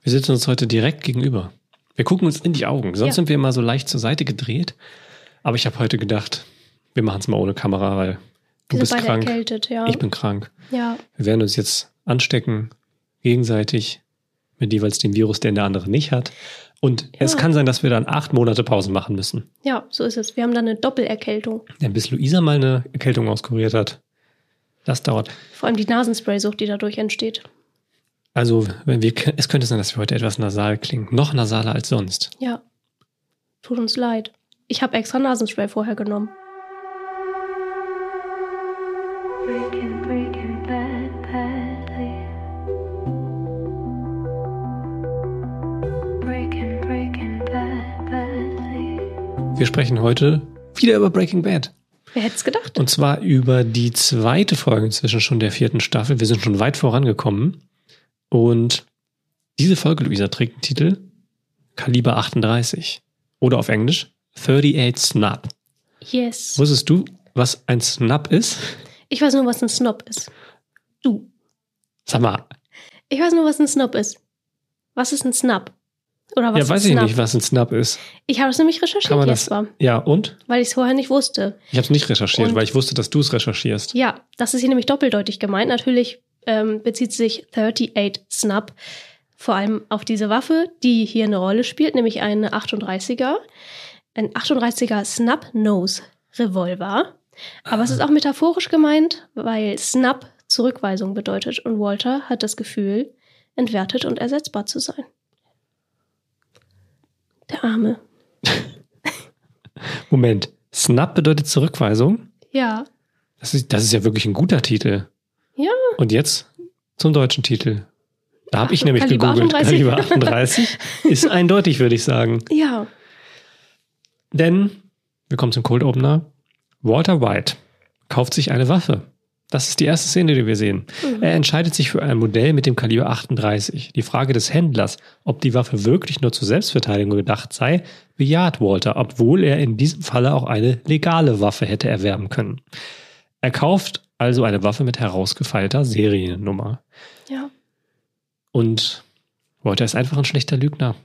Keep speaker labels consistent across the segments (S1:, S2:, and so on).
S1: Wir sitzen uns heute direkt gegenüber. Wir gucken uns in die Augen. Sonst sind wir immer so leicht zur Seite gedreht. Aber ich habe heute gedacht, wir machen es mal ohne Kamera, weil du bist krank.
S2: Erkältet, ja.
S1: Ich bin krank.
S2: Ja.
S1: Wir werden uns jetzt anstecken, gegenseitig, mit jeweils dem Virus, den der andere nicht hat. Und es kann sein, dass wir dann 8 Monate Pause machen müssen.
S2: Ja, so ist es. Wir haben dann eine Doppelerkältung.
S1: Denn bis Luisa mal eine Erkältung auskuriert hat, das dauert.
S2: Vor allem die Nasenspray-Sucht, die dadurch entsteht.
S1: Also, es könnte sein, dass wir heute etwas nasal klingen. Noch nasaler als sonst.
S2: Ja. Tut uns leid. Ich habe extra Nasenspray vorher genommen.
S3: Breaking bad badly. Breaking bad badly.
S1: Wir sprechen heute wieder über Breaking Bad.
S2: Wer hätte es gedacht?
S1: Und zwar über die 2. Folge inzwischen schon der 4. Staffel. Wir sind schon weit vorangekommen. Und diese Folge, Luisa, trägt den Titel Kaliber 38. Oder auf Englisch 38 Snap.
S2: Yes.
S1: Wusstest du, was ein Snap ist?
S2: Ich weiß nur, was ein Snob ist. Du.
S1: Sag mal.
S2: Ich weiß nur, was ein Snob ist. Was ist ein Snap? Oder was
S1: Ja,
S2: ist
S1: weiß
S2: ein
S1: ich
S2: Snap?
S1: nicht, was ein Snap ist.
S2: Ich habe es nämlich recherchiert jetzt mal,
S1: Ja, und?
S2: weil ich es vorher nicht wusste.
S1: Ich habe es nicht recherchiert,
S2: Und-
S1: weil ich wusste, dass du es recherchierst.
S2: Ja, das ist hier nämlich doppeldeutig gemeint. Natürlich bezieht sich 38 Snap vor allem auf diese Waffe, die hier eine Rolle spielt, nämlich eine 38er. Ein 38er Snub-Nose-Revolver. Aber es ist auch metaphorisch gemeint, weil Snap Zurückweisung bedeutet und Walter hat das Gefühl, entwertet und ersetzbar zu sein. Der Arme.
S1: Moment. Snap bedeutet Zurückweisung?
S2: Ja.
S1: Das ist ja wirklich ein guter Titel.
S2: Ja.
S1: Und jetzt zum deutschen Titel. Da habe ich nämlich
S2: Kaliber
S1: gegoogelt.
S2: 38.
S1: Kaliber 38 ist eindeutig, würde ich sagen.
S2: Ja.
S1: Denn, wir kommen zum Cold Opener, Walter White kauft sich eine Waffe. Das ist die erste Szene, die wir sehen. Er entscheidet sich für ein Modell mit dem Kaliber 38. Die Frage des Händlers, ob die Waffe wirklich nur zur Selbstverteidigung gedacht sei, bejaht Walter, obwohl er in diesem Falle auch eine legale Waffe hätte erwerben können. Er kauft also eine Waffe mit herausgefeilter Seriennummer.
S2: Ja.
S1: Und Walter ist einfach ein schlechter Lügner.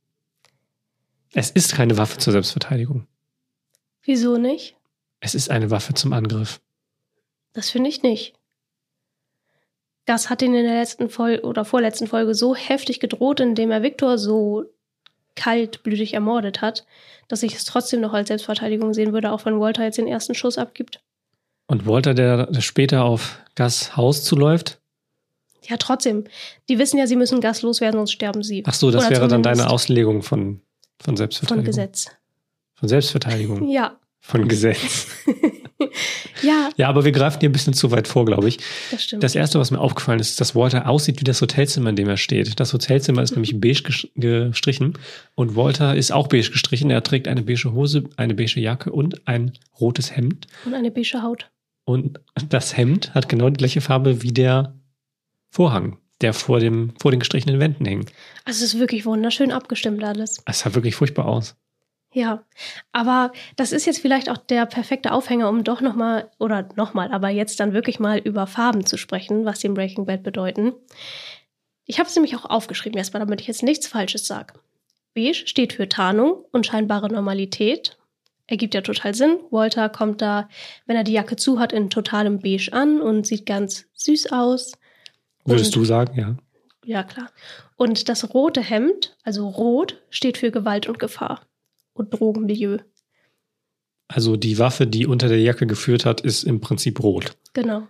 S1: Es ist keine Waffe zur Selbstverteidigung.
S2: Wieso nicht?
S1: Es ist eine Waffe zum Angriff.
S2: Das finde ich nicht. Gus hat ihn in der letzten Folge oder vorletzten Folge so heftig gedroht, indem er Victor so kaltblütig ermordet hat, dass ich es trotzdem noch als Selbstverteidigung sehen würde, auch wenn Walter jetzt den ersten Schuss abgibt.
S1: Und Walter, der später auf Gus Haus zuläuft?
S2: Ja, trotzdem. Die wissen ja, sie müssen Gus loswerden, sonst sterben sie.
S1: Ach so, das
S2: Oder
S1: wäre dann
S2: zumindest
S1: deine Auslegung von
S2: von
S1: Selbstverteidigung.
S2: Gesetz.
S1: Von Selbstverteidigung.
S2: Ja.
S1: Von Gesetz.
S2: Ja,
S1: Ja, aber wir greifen hier ein bisschen zu weit vor, glaube ich.
S2: das stimmt.
S1: Das Erste, was mir aufgefallen ist, dass Walter aussieht wie das Hotelzimmer, in dem er steht. Das Hotelzimmer ist nämlich beige gestrichen und Walter ist auch beige gestrichen. Er trägt eine beige Hose, eine beige Jacke und ein rotes Hemd.
S2: Und eine beige Haut.
S1: Und das Hemd hat genau die gleiche Farbe wie der Vorhang, der vor den gestrichenen Wänden hängt.
S2: Also es ist wirklich wunderschön abgestimmt alles.
S1: Es sah wirklich furchtbar aus.
S2: Ja, aber das ist jetzt vielleicht auch der perfekte Aufhänger, um doch aber jetzt dann wirklich mal über Farben zu sprechen, was die in Breaking Bad bedeuten. Ich habe es nämlich auch aufgeschrieben erstmal, damit ich jetzt nichts Falsches sage. Beige steht für Tarnung und scheinbare Normalität. Ergibt ja total Sinn. Walter kommt da, wenn er die Jacke zu hat, in totalem Beige an und sieht ganz süß aus.
S1: Würdest du sagen, ja?
S2: Ja, klar. Und das rote Hemd, also rot, steht für Gewalt und Gefahr. Und Drogenmilieu.
S1: Also die Waffe, die unter der Jacke geführt hat, ist im Prinzip rot.
S2: Genau.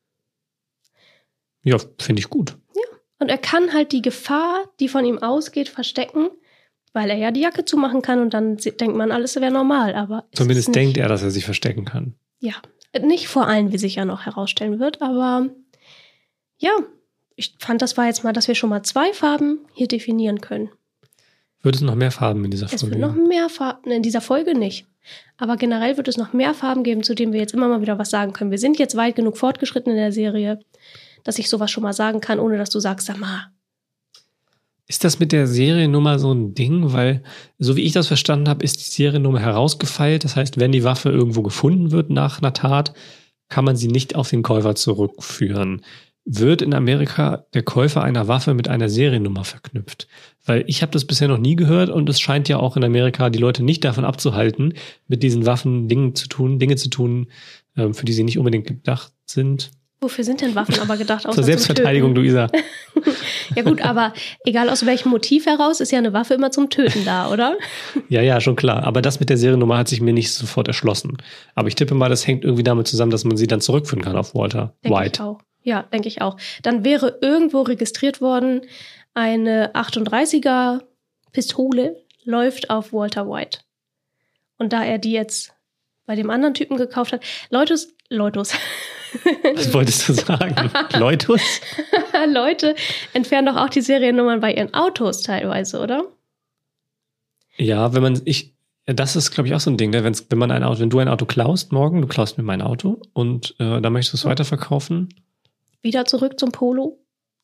S1: Ja, finde ich gut.
S2: Und er kann halt die Gefahr, die von ihm ausgeht, verstecken, weil er ja die Jacke zumachen kann und dann denkt man, alles wäre normal. Aber es
S1: Zumindest
S2: ist nicht.
S1: denkt er, dass er sich verstecken kann.
S2: Ja, nicht vor allen, wie sich ja noch herausstellen wird, aber ja, ich fand, das war jetzt mal, dass wir schon mal 2 Farben hier definieren können.
S1: Wird es noch mehr Farben in dieser
S2: Es
S1: Folge
S2: wird noch mehr Farben, in dieser Folge nicht. Aber generell wird es noch mehr Farben geben, zu denen wir jetzt immer mal wieder was sagen können. Wir sind jetzt weit genug fortgeschritten in der Serie, dass ich sowas schon mal sagen kann, ohne dass du sagst, sag mal.
S1: Ist das mit der Seriennummer so ein Ding? Weil, so wie ich das verstanden habe, ist die Seriennummer herausgefeilt. Das heißt, wenn die Waffe irgendwo gefunden wird nach einer Tat, kann man sie nicht auf den Käufer zurückführen. wird in Amerika der Käufer einer Waffe mit einer Seriennummer verknüpft? Weil ich habe das bisher noch nie gehört und es scheint ja auch in Amerika die Leute nicht davon abzuhalten, mit diesen Waffen Dinge zu tun, für die sie nicht unbedingt gedacht sind.
S2: Wofür sind denn Waffen aber gedacht?
S1: Zur Selbstverteidigung, Luisa.
S2: Ja gut, aber egal aus welchem Motiv heraus, ist ja eine Waffe immer zum Töten da, oder?
S1: Ja, schon klar. Aber das mit der Seriennummer hat sich mir nicht sofort erschlossen. Aber ich tippe mal, das hängt irgendwie damit zusammen, dass man sie dann zurückführen kann auf Walter White.
S2: Ich auch. Ja, denke ich auch. Dann wäre irgendwo registriert worden, eine 38er Pistole läuft auf Walter White. Und da er die jetzt bei dem anderen Typen gekauft hat, Leute,
S1: Was wolltest du sagen? Leutus?
S2: Leute entfernen doch auch die Seriennummern bei ihren Autos teilweise, oder?
S1: Ja, das ist, glaube ich, auch so ein Ding, ne? Wenn du ein Auto klaust morgen, du klaust mir mein Auto und dann möchtest du es weiterverkaufen.
S2: Wieder zurück zum Polo.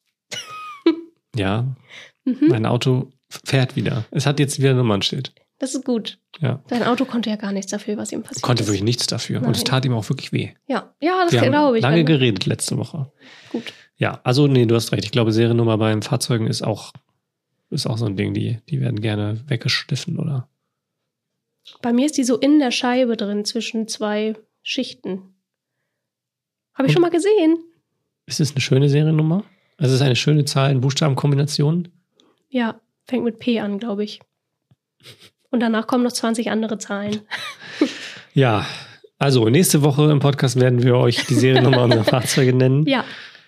S1: Ja, mein Auto fährt wieder. Es hat jetzt wieder ein Nummernschild.
S2: Das ist gut.
S1: Ja.
S2: Sein Auto konnte ja gar nichts dafür, was ihm passiert ist.
S1: Konnte wirklich nichts dafür.
S2: Nein.
S1: Und es tat ihm auch wirklich weh.
S2: Ja, das
S1: Wir
S2: glaube
S1: haben
S2: ich.
S1: lange geredet letzte Woche.
S2: Gut.
S1: Ja, also nee, du hast recht. Ich glaube, Seriennummer beim Fahrzeugen ist auch so ein Ding, die werden gerne weggeschliffen, oder?
S2: Bei mir ist die so in der Scheibe drin, zwischen zwei Schichten. Habe ich schon mal gesehen.
S1: Ist es eine schöne Seriennummer? Also es ist eine schöne Zahlen-Buchstaben-Kombination?
S2: Ja, fängt mit P an, glaube ich. Und danach kommen noch 20 andere Zahlen.
S1: Ja, also nächste Woche im Podcast werden wir euch die Seriennummer unserer Fahrzeuge nennen.
S2: Ja.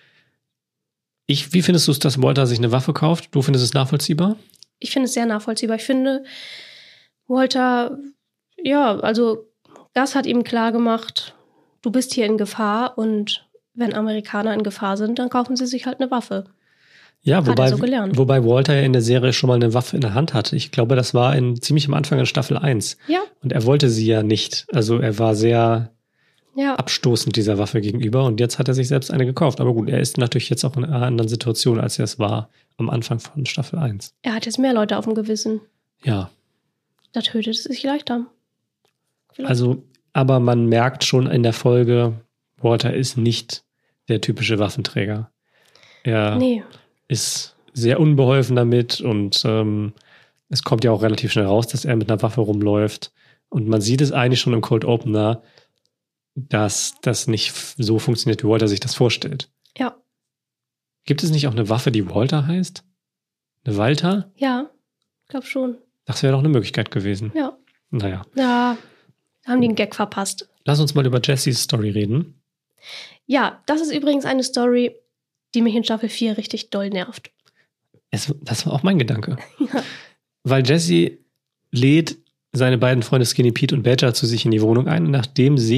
S1: Wie findest du es, dass Walter sich eine Waffe kauft? Du findest es nachvollziehbar?
S2: Ich finde es sehr nachvollziehbar. Ich finde, Walter, ja, also Gus hat ihm klar gemacht, du bist hier in Gefahr und wenn Amerikaner in Gefahr sind, dann kaufen sie sich halt eine Waffe.
S1: Ja,
S2: Hat er so gelernt.
S1: wobei Walter ja in der Serie schon mal eine Waffe in der Hand hatte. Ich glaube, das war ziemlich am Anfang in Staffel 1.
S2: Ja.
S1: Und er wollte sie ja nicht. Also er war sehr abstoßend dieser Waffe gegenüber und jetzt hat er sich selbst eine gekauft. Aber gut, er ist natürlich jetzt auch in einer anderen Situation, als er es war am Anfang von Staffel 1.
S2: Er hat jetzt mehr Leute auf dem Gewissen.
S1: Ja.
S2: Da tötet es sich leichter. Vielleicht.
S1: Also, aber man merkt schon in der Folge, Walter ist nicht der typische Waffenträger. Er ist sehr unbeholfen damit und es kommt ja auch relativ schnell raus, dass er mit einer Waffe rumläuft. Und man sieht es eigentlich schon im Cold Opener, dass das nicht so funktioniert, wie Walter sich das vorstellt.
S2: Ja.
S1: Gibt es nicht auch eine Waffe, die Walter heißt? Eine Walter?
S2: Ja, ich glaube schon.
S1: Das wäre doch eine Möglichkeit gewesen.
S2: Ja.
S1: Naja.
S2: Ja, haben die einen Gag verpasst.
S1: Lass uns mal über Jessys Story reden.
S2: Ja, das ist übrigens eine Story, die mich in Staffel 4 richtig doll nervt.
S1: Das war auch mein Gedanke. Ja. Weil Jesse lädt seine beiden Freunde Skinny Pete und Badger zu sich in die Wohnung ein, nachdem sie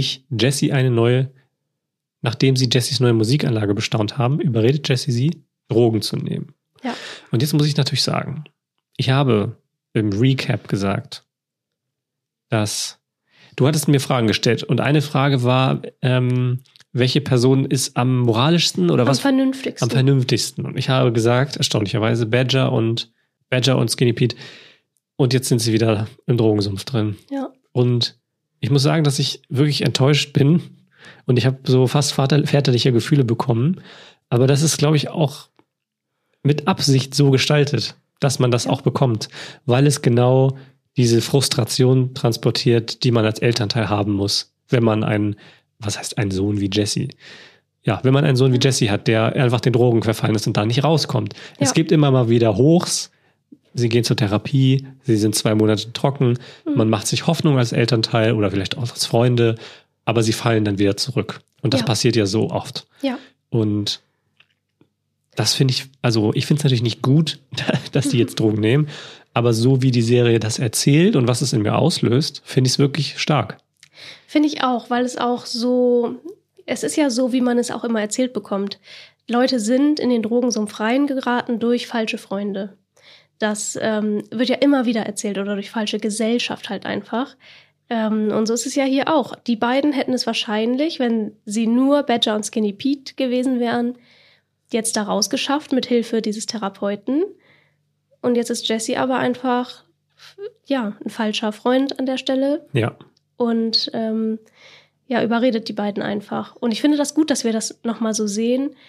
S1: Jessys neue Musikanlage bestaunt haben, überredet Jesse sie, Drogen zu nehmen.
S2: Ja.
S1: Und jetzt muss ich natürlich sagen, ich habe im Recap gesagt, dass du hattest mir Fragen gestellt und eine Frage war, welche Person ist am moralischsten oder was?
S2: Am
S1: vernünftigsten. Und ich habe gesagt, erstaunlicherweise, Badger und Skinny Pete. Und jetzt sind sie wieder im Drogensumpf drin.
S2: Ja.
S1: Und ich muss sagen, dass ich wirklich enttäuscht bin. Und ich habe so fast väterliche Gefühle bekommen. Aber das ist, glaube ich, auch mit Absicht so gestaltet, dass man das auch bekommt. Weil es genau diese Frustration transportiert, die man als Elternteil haben muss, wenn man einen Sohn wie Jesse? Ja, wenn man einen Sohn wie Jesse hat, der einfach den Drogen verfallen ist und da nicht rauskommt. Ja. Es gibt immer mal wieder Hochs. Sie gehen zur Therapie, sie sind 2 Monate trocken, man macht sich Hoffnung als Elternteil oder vielleicht auch als Freunde, aber sie fallen dann wieder zurück. Und das passiert ja so oft.
S2: Ja.
S1: Und das finde ich, also ich finde es natürlich nicht gut, dass die jetzt Drogen nehmen, aber so wie die Serie das erzählt und was es in mir auslöst, finde ich es wirklich stark.
S2: Finde ich auch, weil es auch so, es ist ja so, wie man es auch immer erzählt bekommt. Leute sind in den Drogensumpf reingeraten durch falsche Freunde. Das wird ja immer wieder erzählt oder durch falsche Gesellschaft halt einfach. Und so ist es ja hier auch. Die beiden hätten es wahrscheinlich, wenn sie nur Badger und Skinny Pete gewesen wären, jetzt da rausgeschafft mit Hilfe dieses Therapeuten. Und jetzt ist Jesse aber einfach, ja, ein falscher Freund an der Stelle.
S1: Ja.
S2: Und überredet die beiden einfach. Und ich finde das gut, dass wir das nochmal so sehen,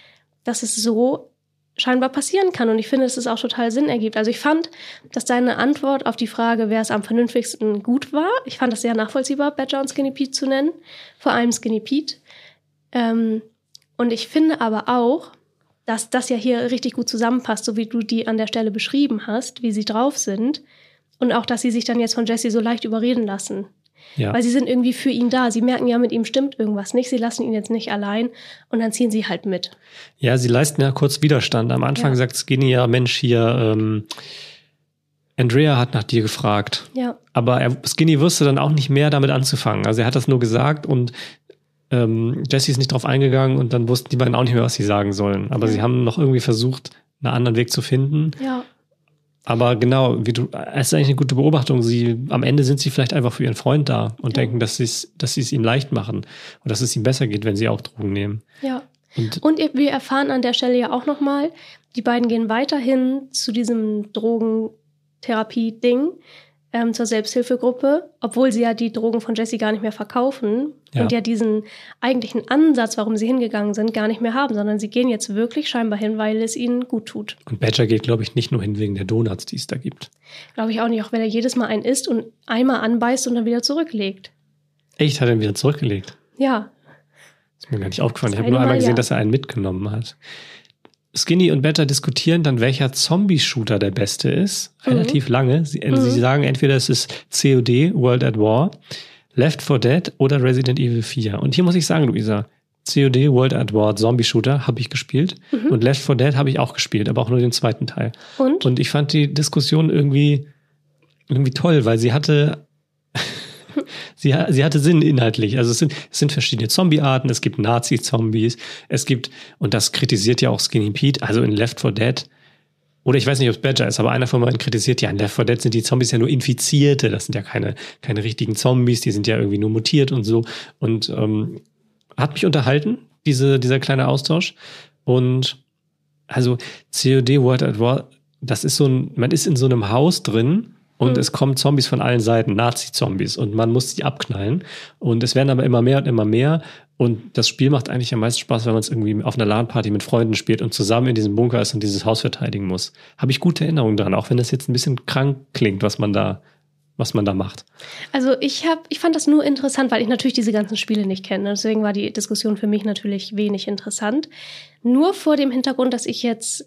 S2: dass es so scheinbar passieren kann. Und ich finde, dass es auch total Sinn ergibt. Also ich fand, dass deine Antwort auf die Frage, wer es am vernünftigsten gut war, ich fand das sehr nachvollziehbar, Badger und Skinny Pete zu nennen. Vor allem Skinny Pete. Und ich finde aber auch, dass das ja hier richtig gut zusammenpasst, so wie du die an der Stelle beschrieben hast, wie sie drauf sind. Und auch, dass sie sich dann jetzt von Jesse so leicht überreden lassen.
S1: Ja.
S2: Weil sie sind irgendwie für ihn da. Sie merken ja, mit ihm stimmt irgendwas nicht. Sie lassen ihn jetzt nicht allein und dann ziehen sie halt mit.
S1: Ja, sie leisten ja kurz Widerstand. Am Anfang sagt Skinny ja, Mensch, hier, Andrea hat nach dir gefragt.
S2: Ja.
S1: Aber Skinny wusste dann auch nicht mehr damit anzufangen. Also er hat das nur gesagt und Jesse ist nicht drauf eingegangen und dann wussten die beiden auch nicht mehr, was sie sagen sollen. Aber sie haben noch irgendwie versucht, einen anderen Weg zu finden.
S2: Ja.
S1: Aber genau, es ist eigentlich eine gute Beobachtung. Am Ende sind sie vielleicht einfach für ihren Freund da und denken, dass sie es ihm leicht machen und dass es ihm besser geht, wenn sie auch Drogen nehmen.
S2: Ja. Und wir erfahren an der Stelle ja auch nochmal, die beiden gehen weiterhin zu diesem Drogentherapie-Ding, zur Selbsthilfegruppe, obwohl sie ja die Drogen von Jesse gar nicht mehr verkaufen und ja diesen eigentlichen Ansatz, warum sie hingegangen sind, gar nicht mehr haben, sondern sie gehen jetzt wirklich scheinbar hin, weil es ihnen gut tut.
S1: Und Badger geht, glaube ich, nicht nur hin wegen der Donuts, die es da gibt.
S2: Glaube ich auch nicht, auch wenn er jedes Mal einen isst und einmal anbeißt und dann wieder zurücklegt.
S1: Echt? Hat er ihn wieder zurückgelegt?
S2: Ja.
S1: Ist mir gar nicht aufgefallen. Ich habe nur einmal gesehen, dass er einen mitgenommen hat. Skinny und Badger diskutieren dann, welcher Zombie-Shooter der beste ist. Relativ lange. Sie sagen entweder es ist COD, World at War, Left 4 Dead oder Resident Evil 4. Und hier muss ich sagen, Luisa, COD, World at War, Zombie-Shooter habe ich gespielt. Und Left 4 Dead habe ich auch gespielt, aber auch nur den zweiten Teil. Und ich fand die Diskussion irgendwie toll, weil sie hatte Sie hatte Sinn inhaltlich. Also es sind verschiedene Zombie-Arten. Es gibt Nazi-Zombies. Und das kritisiert ja auch Skinny Pete, also in Left 4 Dead. Oder ich weiß nicht, ob es Badger ist, aber einer von beiden kritisiert, ja, in Left 4 Dead sind die Zombies ja nur Infizierte. Das sind ja keine richtigen Zombies. Die sind ja irgendwie nur mutiert und so. Und hat mich unterhalten, dieser kleine Austausch. Und also COD World at War, das ist man ist in so einem Haus drin. Und es kommen Zombies von allen Seiten, Nazi-Zombies. Und man muss die abknallen. Und es werden aber immer mehr und immer mehr. Und das Spiel macht eigentlich am meisten Spaß, wenn man es irgendwie auf einer LAN-Party mit Freunden spielt und zusammen in diesem Bunker ist und dieses Haus verteidigen muss. Habe ich gute Erinnerungen dran, auch wenn das jetzt ein bisschen krank klingt, was man da macht. Also
S2: ich fand das nur interessant, weil ich natürlich diese ganzen Spiele nicht kenne. Deswegen war die Diskussion für mich natürlich wenig interessant. Nur vor dem Hintergrund, dass ich jetzt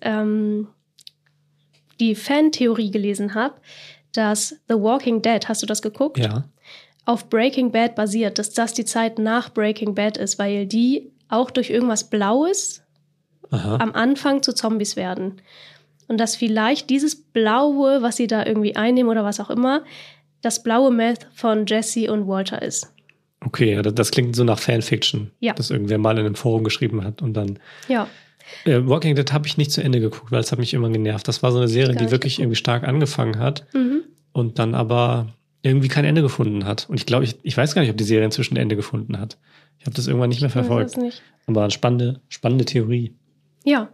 S2: die Fantheorie gelesen habe, dass The Walking Dead, hast du das geguckt?
S1: Ja.
S2: Auf Breaking Bad basiert, dass das die Zeit nach Breaking Bad ist, weil die auch durch irgendwas Blaues am Anfang zu Zombies werden. Und dass vielleicht dieses Blaue, was sie da irgendwie einnehmen oder was auch immer, das blaue Meth von Jesse und Walter ist.
S1: Okay, das klingt so nach Fanfiction, das irgendwer mal in einem Forum geschrieben hat und dann...
S2: Ja.
S1: Walking Dead habe ich nicht zu Ende geguckt, weil es hat mich immer genervt. Das war so eine Serie, die wirklich irgendwie stark angefangen hat und dann aber irgendwie kein Ende gefunden hat. Und ich weiß gar nicht, ob die Serie inzwischen ein Ende gefunden hat. Ich habe das irgendwann nicht mehr verfolgt.
S2: Nicht.
S1: Aber eine spannende Theorie.
S2: Ja.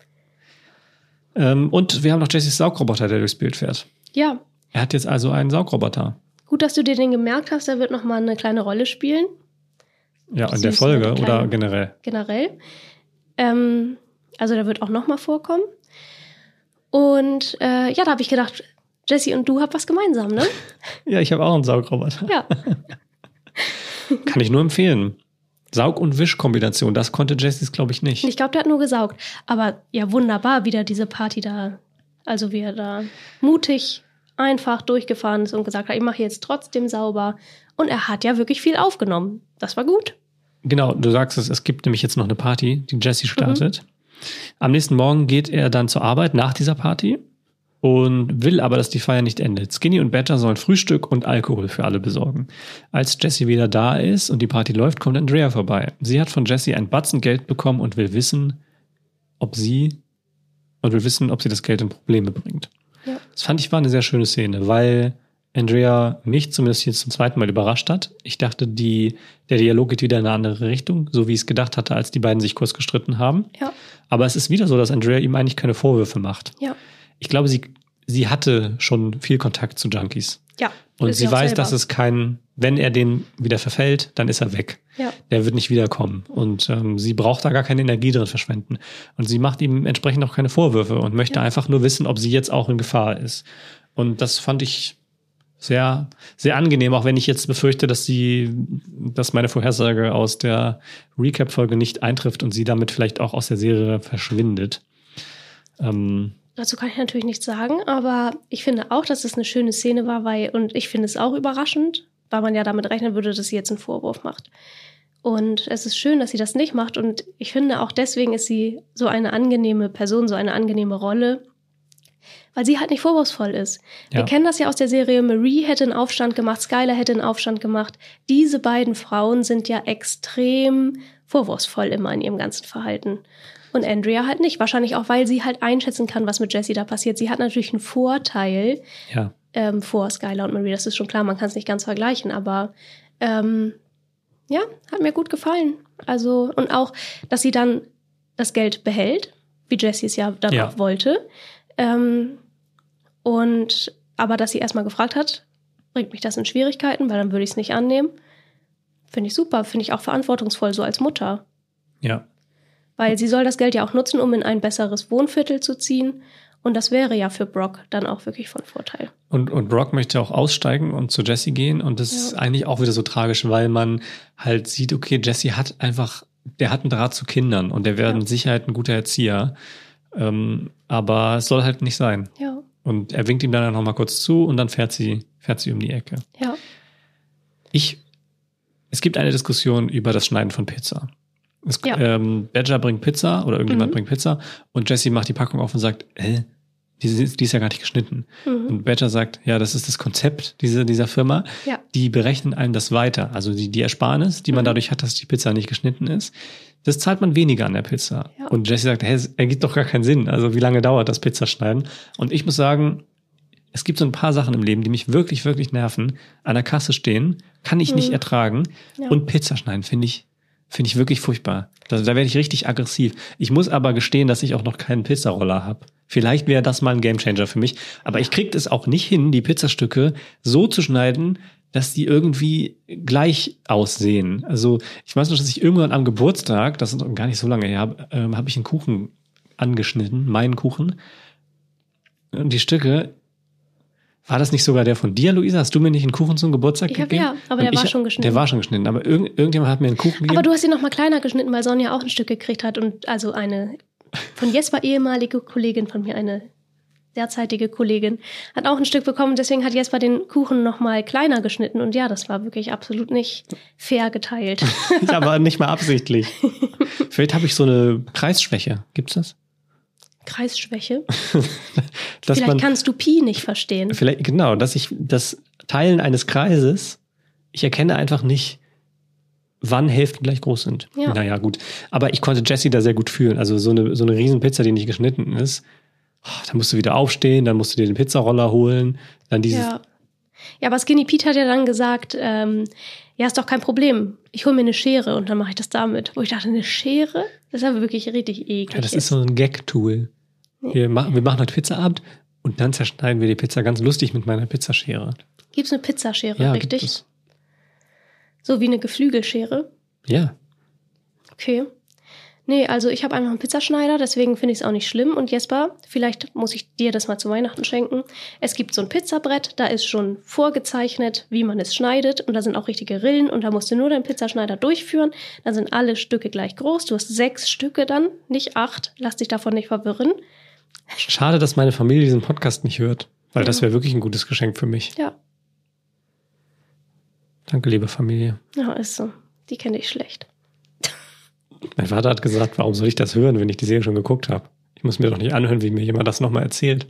S1: Und wir haben noch Jessys Saugroboter, der durchs Bild fährt.
S2: Ja.
S1: Er hat jetzt also einen Saugroboter.
S2: Gut, dass du dir den gemerkt hast, der wird nochmal eine kleine Rolle spielen.
S1: Ja, in der Folge oder generell?
S2: Generell. Also der wird auch nochmal vorkommen. Und da habe ich gedacht, Jesse und du habt was gemeinsam, ne?
S1: Ja, ich habe auch einen Saugroboter.
S2: Ja.
S1: Kann ich nur empfehlen. Saug- und Wisch-Kombination, das konnte Jessys, glaube ich, nicht.
S2: Ich glaube, der hat nur gesaugt. Aber ja, wunderbar, wieder diese Party da. Also wie er da mutig einfach durchgefahren ist und gesagt hat, ich mache jetzt trotzdem sauber. Und er hat ja wirklich viel aufgenommen. Das war gut.
S1: Genau, du sagst es gibt nämlich jetzt noch eine Party, die Jesse startet. Am nächsten Morgen geht er dann zur Arbeit nach dieser Party und will aber, dass die Feier nicht endet. Skinny und Badger sollen Frühstück und Alkohol für alle besorgen. Als Jesse wieder da ist und die Party läuft, kommt Andrea vorbei. Sie hat von Jesse ein Batzen Geld bekommen und will wissen, ob sie das Geld in Probleme bringt. Ja. Das fand ich war eine sehr schöne Szene, weil Andrea mich zumindest jetzt zum zweiten Mal überrascht hat. Ich dachte, der Dialog geht wieder in eine andere Richtung, so wie ich es gedacht hatte, als die beiden sich kurz gestritten haben.
S2: Ja.
S1: Aber es ist wieder so, dass Andrea ihm eigentlich keine Vorwürfe macht.
S2: Ja.
S1: Ich glaube, sie hatte schon viel Kontakt zu Junkies.
S2: Ja.
S1: Und
S2: ist
S1: sie
S2: auch
S1: weiß,
S2: selber.
S1: dass es wenn er dem wieder verfällt, dann ist er weg.
S2: Ja.
S1: Der wird nicht wiederkommen. Und sie braucht da gar keine Energie drin verschwenden. Und sie macht ihm entsprechend auch keine Vorwürfe und möchte einfach nur wissen, ob sie jetzt auch in Gefahr ist. Und das fand ich sehr, sehr angenehm, auch wenn ich jetzt befürchte, dass meine Vorhersage aus der Recap-Folge nicht eintrifft und sie damit vielleicht auch aus der Serie verschwindet.
S2: Dazu kann ich natürlich nichts sagen, aber ich finde auch, dass es eine schöne Szene war, und ich finde es auch überraschend, weil man ja damit rechnen würde, dass sie jetzt einen Vorwurf macht. Und es ist schön, dass sie das nicht macht, und ich finde auch deswegen ist sie so eine angenehme Person, so eine angenehme Rolle, weil sie halt nicht vorwurfsvoll ist.
S1: Ja.
S2: Wir kennen das ja aus der Serie, Marie hätte einen Aufstand gemacht, Skylar hätte einen Aufstand gemacht. Diese beiden Frauen sind ja extrem vorwurfsvoll immer in ihrem ganzen Verhalten. Und Andrea halt nicht. Wahrscheinlich auch, weil sie halt einschätzen kann, was mit Jessie da passiert. Sie hat natürlich einen Vorteil vor Skylar und Marie. Das ist schon klar, man kann es nicht ganz vergleichen. Aber hat mir gut gefallen. Also, und auch, dass sie dann das Geld behält, wie Jessie es ja dann auch wollte. Aber dass sie erstmal gefragt hat, bringt mich das in Schwierigkeiten, weil dann würde ich es nicht annehmen. Finde ich super. Finde ich auch verantwortungsvoll, so als Mutter.
S1: Ja.
S2: Weil sie soll das Geld ja auch nutzen, um in ein besseres Wohnviertel zu ziehen. Und das wäre ja für Brock dann auch wirklich von Vorteil.
S1: Und Brock möchte auch aussteigen und zu Jessie gehen. Und das ist eigentlich auch wieder so tragisch, weil man halt sieht, okay, Jessie der hat einen Draht zu Kindern und der wäre mit Sicherheit ein guter Erzieher. Aber es soll halt nicht sein.
S2: Ja.
S1: Und er winkt ihm dann noch mal kurz zu und dann fährt sie um die Ecke.
S2: Ja.
S1: Es gibt eine Diskussion über das Schneiden von Pizza. Badger bringt Pizza oder irgendjemand bringt Pizza und Jessie macht die Packung auf und sagt, die ist ja gar nicht geschnitten. Und Badger sagt, ja, das ist das Konzept dieser Firma.
S2: Ja.
S1: Die berechnen einem das weiter. Also die Ersparnis, die man dadurch hat, dass die Pizza nicht geschnitten ist, das zahlt man weniger an der Pizza.
S2: Ja.
S1: Und Jessie sagt, es ergibt doch gar keinen Sinn. Also wie lange dauert das Pizzaschneiden? Und ich muss sagen, es gibt so ein paar Sachen im Leben, die mich wirklich, wirklich nerven. An der Kasse stehen, kann ich nicht ertragen.
S2: Ja.
S1: Und Pizza schneiden finde ich wirklich furchtbar. Da werde ich richtig aggressiv. Ich muss aber gestehen, dass ich auch noch keinen Pizzaroller habe. Vielleicht wäre das mal ein Gamechanger für mich. Aber ich kriege es auch nicht hin, die Pizzastücke so zu schneiden, dass die irgendwie gleich aussehen. Also ich weiß noch, dass ich irgendwann am Geburtstag, das ist gar nicht so lange her, habe ich einen Kuchen angeschnitten, meinen Kuchen. Und die Stücke, war das nicht sogar der von dir, Luisa? Hast du mir nicht einen Kuchen zum Geburtstag gegeben?
S2: Ja, aber der war schon geschnitten.
S1: Der war schon geschnitten, aber irgendjemand hat mir einen Kuchen gegeben.
S2: Aber du hast ihn noch mal kleiner geschnitten, weil Sonja auch ein Stück gekriegt hat. Und also eine von Jesper ehemalige Kollegin von mir, eine derzeitige Kollegin, hat auch ein Stück bekommen. Deswegen hat Jesper den Kuchen noch mal kleiner geschnitten. Und ja, das war wirklich absolut nicht fair geteilt.
S1: Aber nicht mal absichtlich. Vielleicht habe ich so eine Kreisschwäche. Gibt's das?
S2: Kreisschwäche.
S1: Dass
S2: Vielleicht kannst du Pi nicht verstehen.
S1: Vielleicht, genau, dass ich das Teilen eines Kreises, ich erkenne einfach nicht, wann Hälften gleich groß sind.
S2: Ja.
S1: Naja, gut. Aber ich konnte Jessie da sehr gut fühlen. Also so eine Riesenpizza, die nicht geschnitten ist, da musst du wieder aufstehen, dann musst du dir den Pizzaroller holen, dann dieses...
S2: Ja, aber Skinny Pete hat ja dann gesagt, ja, ist doch kein Problem. Ich hole mir eine Schere und dann mache ich das damit. Wo ich dachte, eine Schere? Das ist aber wirklich richtig eklig.
S1: Ja, das ist so ein Gag-Tool. Wir machen heute Pizzaabend und dann zerschneiden wir die Pizza ganz lustig mit meiner Pizzaschere.
S2: Gibt's eine Pizzaschere,
S1: Ja,
S2: richtig?
S1: gibt es.
S2: So wie eine Geflügelschere?
S1: Ja.
S2: Okay. Nee, also ich habe einfach einen Pizzaschneider, deswegen finde ich es auch nicht schlimm. Und Jesper, vielleicht muss ich dir das mal zu Weihnachten schenken. Es gibt so ein Pizzabrett, da ist schon vorgezeichnet, wie man es schneidet. Und da sind auch richtige Rillen und da musst du nur deinen Pizzaschneider durchführen. Dann sind alle Stücke gleich groß. Du hast 6 Stücke dann, nicht 8. Lass dich davon nicht verwirren.
S1: Schade, dass meine Familie diesen Podcast nicht hört, weil das wäre wirklich ein gutes Geschenk für mich.
S2: Ja.
S1: Danke, liebe Familie.
S2: Ja, ist so. Die kenne ich schlecht.
S1: Mein Vater hat gesagt, warum soll ich das hören, wenn ich die Serie schon geguckt habe? Ich muss mir doch nicht anhören, wie mir jemand das nochmal erzählt.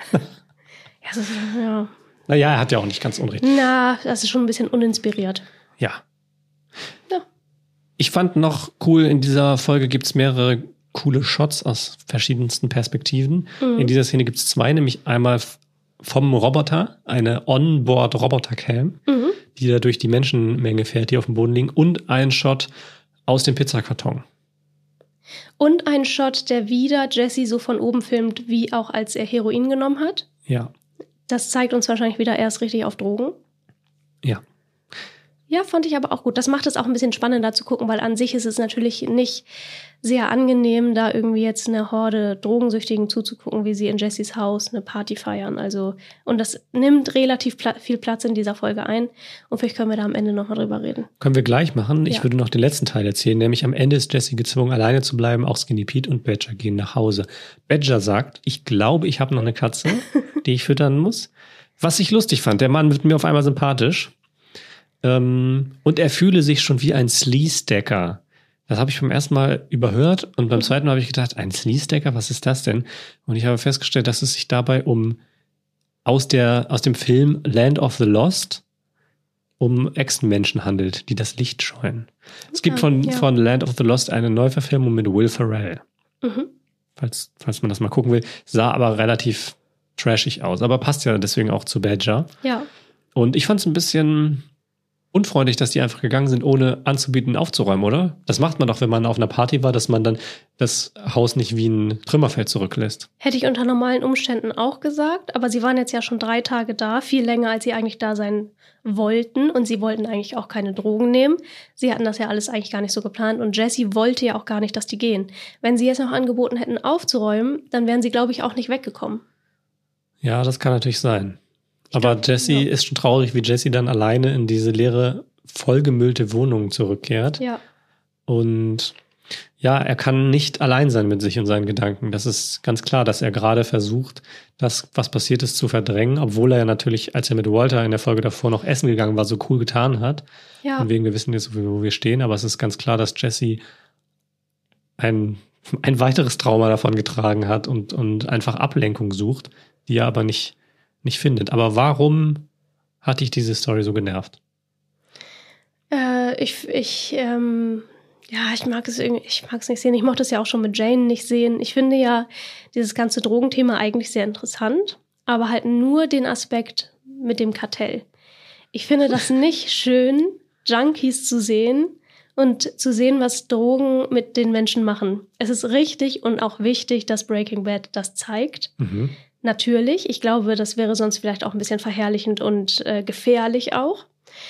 S2: Ja.
S1: Naja, er hat ja auch nicht ganz unrecht.
S2: Na, das ist schon ein bisschen uninspiriert.
S1: Ja.
S2: Ja.
S1: Ich fand noch cool, in dieser Folge gibt es mehrere coole Shots aus verschiedensten Perspektiven. In dieser Szene gibt es 2, nämlich einmal vom Roboter, eine Onboard-Roboter-Cam, die da durch die Menschenmenge fährt, die auf dem Boden liegen, und ein Shot aus dem Pizzakarton.
S2: Und ein Shot, der wieder Jessie so von oben filmt, wie auch als er Heroin genommen hat.
S1: Ja.
S2: Das zeigt uns wahrscheinlich wieder erst richtig auf Drogen.
S1: Ja.
S2: Ja, fand ich aber auch gut. Das macht es auch ein bisschen spannender zu gucken, weil an sich ist es natürlich nicht sehr angenehm, da irgendwie jetzt eine Horde Drogensüchtigen zuzugucken, wie sie in Jessys Haus eine Party feiern. Also, und das nimmt relativ viel Platz in dieser Folge ein. Und vielleicht können wir da am Ende nochmal drüber reden.
S1: Können wir gleich machen. Ich
S2: Ja.
S1: würde noch den letzten Teil erzählen, nämlich am Ende ist Jessie gezwungen, alleine zu bleiben. Auch Skinny Pete und Badger gehen nach Hause. Badger sagt, ich glaube, ich habe noch eine Katze, die ich füttern muss. Was ich lustig fand, der Mann wird mir auf einmal sympathisch. Und er fühle sich schon wie ein Sleestacker. Das habe ich beim ersten Mal überhört und beim zweiten Mal habe ich gedacht, ein Sleestacker, was ist das denn? Und ich habe festgestellt, dass es sich dabei aus dem Film Land of the Lost um Echsenmenschen handelt, die das Licht scheuen. Es gibt von Land of the Lost eine Neuverfilmung mit Will Ferrell.
S2: Mhm.
S1: Falls man das mal gucken will. Sah aber relativ trashig aus, aber passt ja deswegen auch zu Badger.
S2: Ja.
S1: Und ich fand es ein bisschen unfreundlich, dass die einfach gegangen sind, ohne anzubieten, aufzuräumen, oder? Das macht man doch, wenn man auf einer Party war, dass man dann das Haus nicht wie ein Trümmerfeld zurücklässt.
S2: Hätte ich unter normalen Umständen auch gesagt, aber sie waren jetzt ja schon 3 Tage da, viel länger, als sie eigentlich da sein wollten. Und sie wollten eigentlich auch keine Drogen nehmen. Sie hatten das ja alles eigentlich gar nicht so geplant. Und Jessie wollte ja auch gar nicht, dass die gehen. Wenn sie jetzt noch angeboten hätten, aufzuräumen, dann wären sie, glaube ich, auch nicht weggekommen.
S1: Ja, das kann natürlich sein. Aber Jessie ist schon traurig, wie Jessie dann alleine in diese leere, vollgemüllte Wohnung zurückkehrt.
S2: Ja.
S1: Und ja, er kann nicht allein sein mit sich und seinen Gedanken. Das ist ganz klar, dass er gerade versucht, das, was passiert ist, zu verdrängen, obwohl er ja natürlich, als er mit Walter in der Folge davor noch essen gegangen war, so cool getan hat.
S2: Ja.
S1: Und wegen wir wissen jetzt, wo wir stehen. Aber es ist ganz klar, dass Jessie ein weiteres Trauma davon getragen hat und einfach Ablenkung sucht, die er aber nicht findet. Aber warum hat dich diese Story so genervt?
S2: Ich mag es irgendwie, ich mag es nicht sehen. Ich mochte es ja auch schon mit Jane nicht sehen. Ich finde ja dieses ganze Drogenthema eigentlich sehr interessant, aber halt nur den Aspekt mit dem Kartell. Ich finde das nicht schön, Junkies zu sehen und zu sehen, was Drogen mit den Menschen machen. Es ist richtig und auch wichtig, dass Breaking Bad das zeigt.
S1: Mhm.
S2: Natürlich. Ich glaube, das wäre sonst vielleicht auch ein bisschen verherrlichend und gefährlich auch.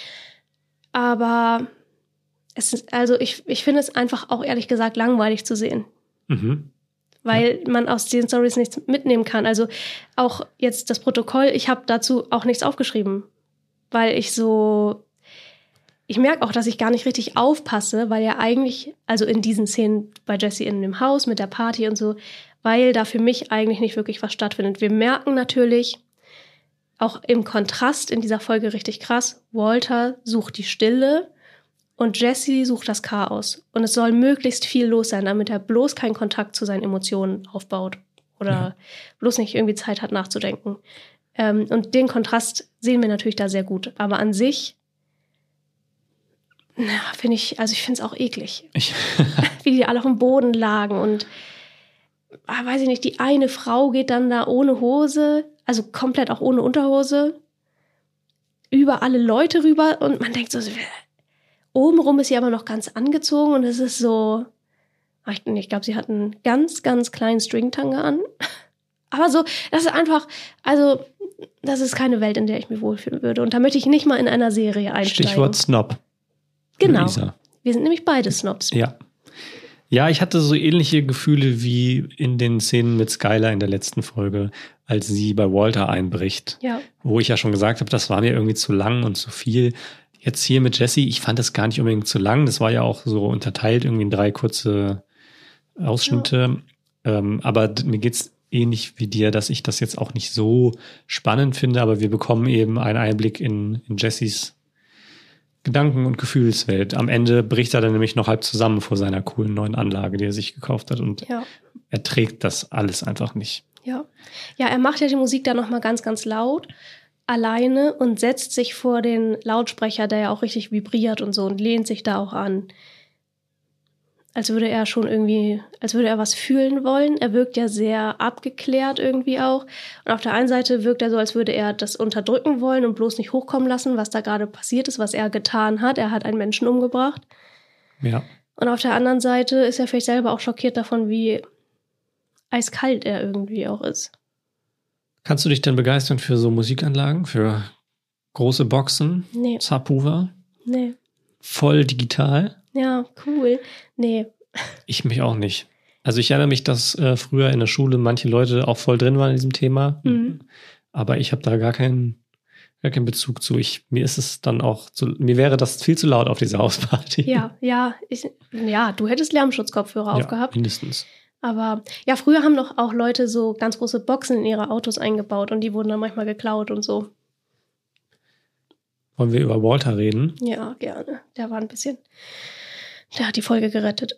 S2: Aber ich finde es einfach auch ehrlich gesagt langweilig zu sehen.
S1: Mhm.
S2: Weil man aus den Stories nichts mitnehmen kann. Also auch jetzt das Protokoll, ich habe dazu auch nichts aufgeschrieben. Weil ich merke auch, dass ich gar nicht richtig aufpasse, weil ja eigentlich, also in diesen Szenen bei Jessie in dem Haus mit der Party und so, weil da für mich eigentlich nicht wirklich was stattfindet. Wir merken natürlich, auch im Kontrast in dieser Folge richtig krass, Walter sucht die Stille und Jessie sucht das Chaos. Und es soll möglichst viel los sein, damit er bloß keinen Kontakt zu seinen Emotionen aufbaut oder bloß nicht irgendwie Zeit hat nachzudenken. Und den Kontrast sehen wir natürlich da sehr gut. Aber an sich finde ich es auch eklig. Wie die alle auf dem Boden lagen und weiß ich nicht, die eine Frau geht dann da ohne Hose, also komplett auch ohne Unterhose, über alle Leute rüber und man denkt so, obenrum ist sie aber noch ganz angezogen und es ist so, ich glaube, sie hat einen ganz, ganz kleinen Stringtanga an. Aber so, das ist einfach, also das ist keine Welt, in der ich mich wohlfühlen würde. Und da möchte ich nicht mal in einer Serie einsteigen.
S1: Stichwort Snob.
S2: Genau.
S1: Luisa.
S2: Wir sind nämlich beide Snobs.
S1: Ja. Ja, ich hatte so ähnliche Gefühle wie in den Szenen mit Skylar in der letzten Folge, als sie bei Walter einbricht.
S2: Ja.
S1: Wo ich ja schon gesagt habe, das war mir irgendwie zu lang und zu viel. Jetzt hier mit Jessie, ich fand das gar nicht unbedingt zu lang. Das war ja auch so unterteilt irgendwie in 3 kurze Ausschnitte. Ja. Aber mir geht's ähnlich wie dir, dass ich das jetzt auch nicht so spannend finde. Aber wir bekommen eben einen Einblick in Jessies Gedanken- und Gefühlswelt. Am Ende bricht er dann nämlich noch halb zusammen vor seiner coolen neuen Anlage, die er sich gekauft hat. Und er trägt das alles einfach nicht.
S2: Ja, er macht ja die Musik dann nochmal ganz, ganz laut, alleine und setzt sich vor den Lautsprecher, der ja auch richtig vibriert und so und lehnt sich da auch an. Als würde er was fühlen wollen. Er wirkt ja sehr abgeklärt irgendwie auch. Und auf der einen Seite wirkt er so, als würde er das unterdrücken wollen und bloß nicht hochkommen lassen, was da gerade passiert ist, was er getan hat. Er hat einen Menschen umgebracht.
S1: Ja.
S2: Und auf der anderen Seite ist er vielleicht selber auch schockiert davon, wie eiskalt er irgendwie auch ist.
S1: Kannst du dich denn begeistern für so Musikanlagen, für große Boxen,
S2: Nee,
S1: Subwoofer,
S2: nee.
S1: voll digital?
S2: Ja, cool. Nee.
S1: Ich mich auch nicht. Also ich erinnere mich, dass früher in der Schule manche Leute auch voll drin waren in diesem Thema, aber ich habe da gar keinen Bezug zu. Mir ist es dann auch mir wäre das viel zu laut auf dieser Hausparty.
S2: Ja, du hättest Lärmschutzkopfhörer aufgehabt.
S1: Mindestens.
S2: Aber ja, früher haben doch auch Leute so ganz große Boxen in ihre Autos eingebaut und die wurden dann manchmal geklaut und so.
S1: Wollen wir über Walter reden?
S2: Ja, gerne. Der hat die Folge gerettet.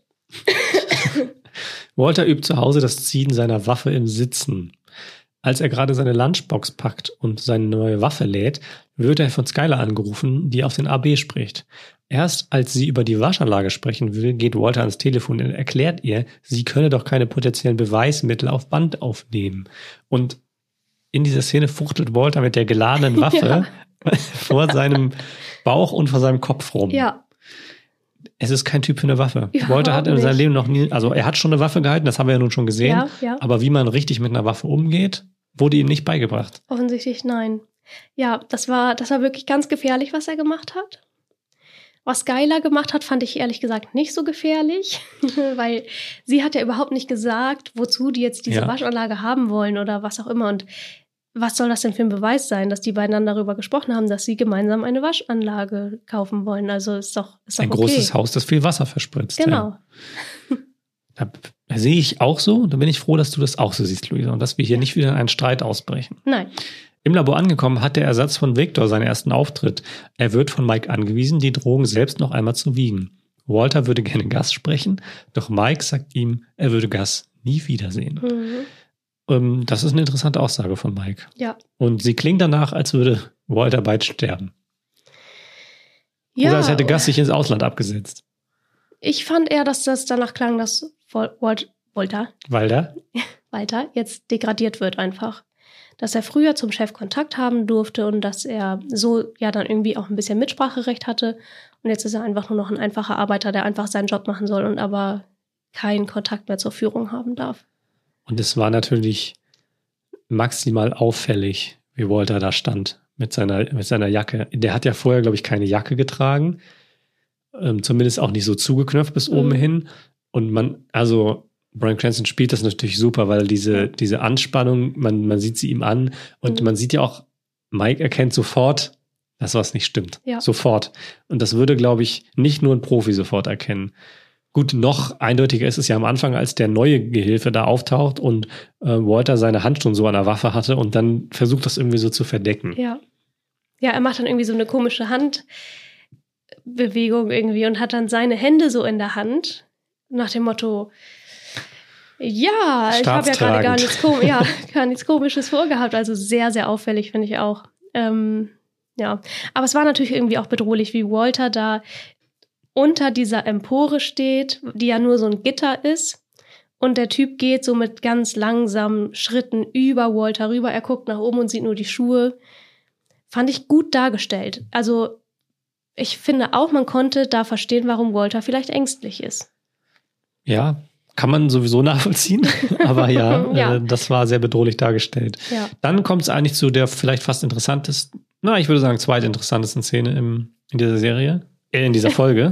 S1: Walter übt zu Hause das Ziehen seiner Waffe im Sitzen. Als er gerade seine Lunchbox packt und seine neue Waffe lädt, wird er von Skylar angerufen, die auf den AB spricht. Erst als sie über die Waschanlage sprechen will, geht Walter ans Telefon und erklärt ihr, sie könne doch keine potenziellen Beweismittel auf Band aufnehmen. Und in dieser Szene fuchtelt Walter mit der geladenen Waffe vor seinem Bauch und vor seinem Kopf rum.
S2: Ja.
S1: Es ist kein Typ für eine Waffe.
S2: Überhaupt
S1: Walter hat in seinem
S2: nicht.
S1: Leben noch nie, also er hat schon eine Waffe gehalten, das haben wir ja nun schon gesehen.
S2: Ja.
S1: Aber wie man richtig mit einer Waffe umgeht, wurde ihm nicht beigebracht.
S2: Offensichtlich nein. Ja, das war wirklich ganz gefährlich, was er gemacht hat. Was Skylar gemacht hat, fand ich ehrlich gesagt nicht so gefährlich, weil sie hat ja überhaupt nicht gesagt, wozu die jetzt diese Waschanlage haben wollen oder was auch immer. Und was soll das denn für ein Beweis sein, dass die beiden dann darüber gesprochen haben, dass sie gemeinsam eine Waschanlage kaufen wollen? Also ist doch
S1: ein
S2: okay.
S1: Großes Haus, das viel Wasser verspritzt.
S2: Genau.
S1: Ja. Da sehe ich auch so. Da bin ich froh, dass du das auch so siehst, Luisa. Und dass wir hier nicht wieder in einen Streit ausbrechen.
S2: Nein.
S1: Im Labor angekommen hat der Ersatz von Victor seinen ersten Auftritt. Er wird von Mike angewiesen, die Drogen selbst noch einmal zu wiegen. Walter würde gerne Gus sprechen, doch Mike sagt ihm, er würde Gus nie wiedersehen. Das ist eine interessante Aussage von Mike.
S2: Ja.
S1: Und sie klingt danach, als würde Walter bald sterben.
S2: Ja.
S1: Oder als hätte Gus sich ins Ausland abgesetzt.
S2: Ich fand eher, dass das danach klang, dass Walter jetzt degradiert wird einfach. Dass er früher zum Chef Kontakt haben durfte und dass er so ja dann irgendwie auch ein bisschen Mitspracherecht hatte. Und jetzt ist er einfach nur noch ein einfacher Arbeiter, der einfach seinen Job machen soll und aber keinen Kontakt mehr zur Führung haben darf.
S1: Und es war natürlich maximal auffällig, wie Walter da stand mit seiner Jacke. Der hat ja vorher, glaube ich, keine Jacke getragen. Zumindest auch nicht so zugeknöpft bis oben hin. Und Bryan Cranston spielt das natürlich super, weil diese Anspannung, man sieht sie ihm an und man sieht ja auch, Mike erkennt sofort, dass was nicht stimmt.
S2: Ja.
S1: Sofort. Und das würde, glaube ich, nicht nur ein Profi sofort erkennen. Gut, noch eindeutiger ist es ja am Anfang, als der neue Gehilfe da auftaucht und Walter seine Hand schon so an der Waffe hatte und dann versucht das irgendwie so zu verdecken.
S2: Ja. Ja, er macht dann irgendwie so eine komische Handbewegung irgendwie und hat dann seine Hände so in der Hand nach dem Motto, ja, ich habe ja gerade gar nichts Komisches vorgehabt. Also sehr, sehr auffällig, finde ich auch. Ja, aber es war natürlich irgendwie auch bedrohlich, wie Walter da unter dieser Empore steht, die ja nur so ein Gitter ist. Und der Typ geht so mit ganz langsamen Schritten über Walter rüber. Er guckt nach oben und sieht nur die Schuhe. Fand ich gut dargestellt. Also ich finde auch, man konnte da verstehen, warum Walter vielleicht ängstlich ist.
S1: Ja, kann man sowieso nachvollziehen, aber das war sehr bedrohlich dargestellt. Ja. Dann kommt es eigentlich zu der vielleicht fast interessantesten, ich würde sagen zweitinteressantesten Szene in dieser Serie, in dieser Folge.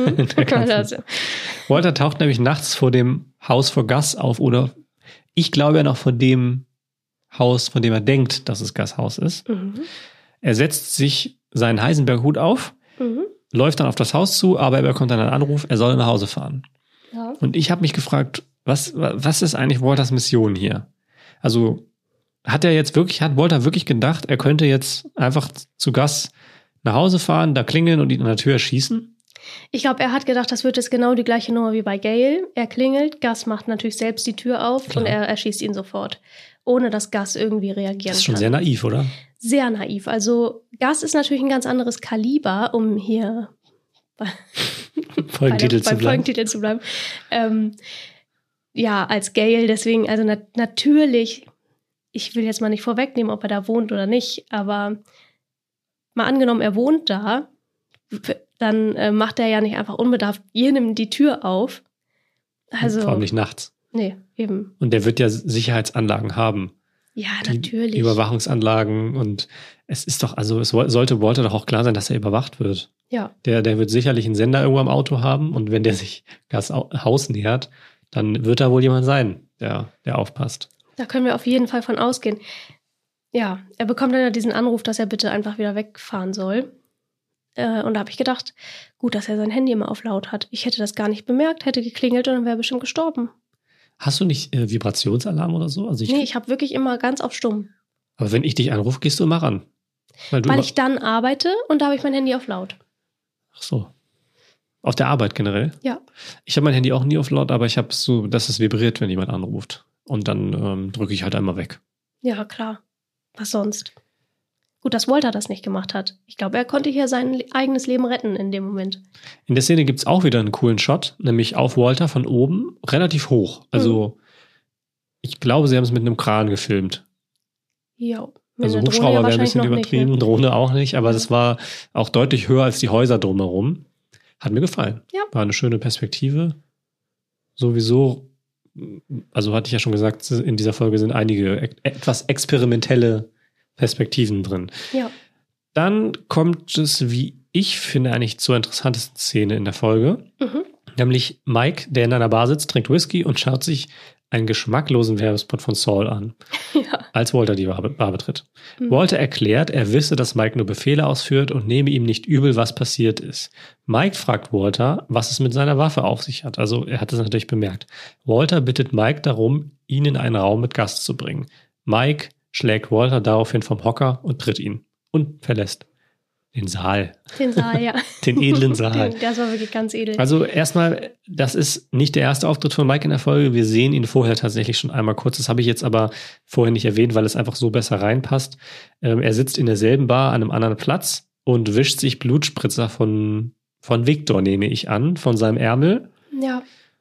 S1: Walter taucht nämlich nachts vor dem Haus vor Gus auf oder ich glaube ja noch vor dem Haus, von dem er denkt, dass es Gus' Haus ist. Er setzt sich seinen Heisenberg-Hut auf, läuft dann auf das Haus zu, aber er bekommt dann einen Anruf, er soll nach Hause fahren. Ja. Und ich habe mich gefragt, was ist eigentlich Walters Mission hier? Also hat Walter wirklich gedacht, er könnte jetzt einfach zu Gus nach Hause fahren, da klingeln und ihn an der Tür schießen?
S2: Ich glaube, er hat gedacht, das wird jetzt genau die gleiche Nummer wie bei Gale. Er klingelt, Gus macht natürlich selbst die Tür auf und er erschießt ihn sofort, ohne dass Gus irgendwie reagieren kann.
S1: Das ist schon sehr naiv, oder?
S2: Sehr naiv. Also Gus ist natürlich ein ganz anderes Kaliber, um hier beim Folgentitel zu bleiben. Als Gale, deswegen, also natürlich, ich will jetzt mal nicht vorwegnehmen, ob er da wohnt oder nicht, aber mal angenommen, er wohnt da, dann macht er ja nicht einfach unbedarft jedem die Tür auf. Also,
S1: vor allem nicht nachts.
S2: Nee, eben.
S1: Und der wird ja Sicherheitsanlagen haben.
S2: Ja,
S1: die
S2: natürlich.
S1: Überwachungsanlagen und es ist doch, also sollte Walter doch auch klar sein, dass er überwacht wird.
S2: Ja,
S1: Der wird sicherlich einen Sender irgendwo am Auto haben und wenn der sich das Haus nähert, dann wird da wohl jemand sein, der aufpasst.
S2: da können wir auf jeden Fall von ausgehen. Ja, er bekommt dann ja diesen Anruf, dass er bitte einfach wieder wegfahren soll. Und da habe ich gedacht, gut, dass er sein Handy immer auf laut hat. Ich hätte das gar nicht bemerkt, hätte geklingelt und dann wäre er bestimmt gestorben.
S1: Hast du nicht Vibrationsalarm oder so? Also
S2: Nee, ich habe wirklich immer ganz auf stumm.
S1: aber wenn ich dich anrufe, gehst du immer ran.
S2: Weil ich dann arbeite und da habe ich mein Handy auf laut.
S1: Ach so. Auf der Arbeit generell?
S2: Ja.
S1: Ich habe mein Handy auch nie auf laut, aber ich habe so, dass es vibriert, wenn jemand anruft. Und dann drücke ich halt einmal weg.
S2: Ja, klar. Was sonst? Gut, dass Walter das nicht gemacht hat. Ich glaube, er konnte hier sein eigenes Leben retten in dem Moment.
S1: In der Szene gibt es auch wieder einen coolen Shot, nämlich auf Walter von oben, relativ hoch. Also ich glaube, sie haben es mit einem Kran gefilmt.
S2: Ja.
S1: Also Hubschrauber wäre ein bisschen übertrieben,
S2: Nicht, ne?
S1: Drohne auch nicht, aber das war auch deutlich höher als die Häuser drumherum. Hat mir gefallen.
S2: Ja.
S1: War eine schöne Perspektive. Sowieso, also hatte ich ja schon gesagt, in dieser Folge sind einige etwas experimentelle Perspektiven drin.
S2: Ja.
S1: Dann kommt es, wie ich finde, eigentlich zur interessantesten Szene in der Folge.
S2: Mhm.
S1: Nämlich Mike, der in einer Bar sitzt, trinkt Whisky und schaut sich einen geschmacklosen Werbespot von Saul an,
S2: Ja.
S1: als Walter die Bar betritt.
S2: Mhm.
S1: Walter erklärt, er wisse, dass Mike nur Befehle ausführt und nehme ihm nicht übel, was passiert ist. Mike fragt Walter, was es mit seiner Waffe auf sich hat. Also er hat es natürlich bemerkt. Walter bittet Mike darum, ihn in einen Raum mit Gast zu bringen. Mike schlägt Walter daraufhin vom Hocker und tritt ihn und verlässt den Saal.
S2: Den Saal, ja.
S1: Den edlen Saal.
S2: Das war wirklich ganz edel.
S1: Also erstmal, das ist nicht der erste Auftritt von Mike in der Folge. Wir sehen ihn vorher tatsächlich schon einmal kurz. Das habe ich jetzt aber vorher nicht erwähnt, weil es einfach so besser reinpasst. Er sitzt in derselben Bar an einem anderen Platz und wischt sich Blutspritzer von Victor, nehme ich an, von seinem Ärmel
S2: Ja.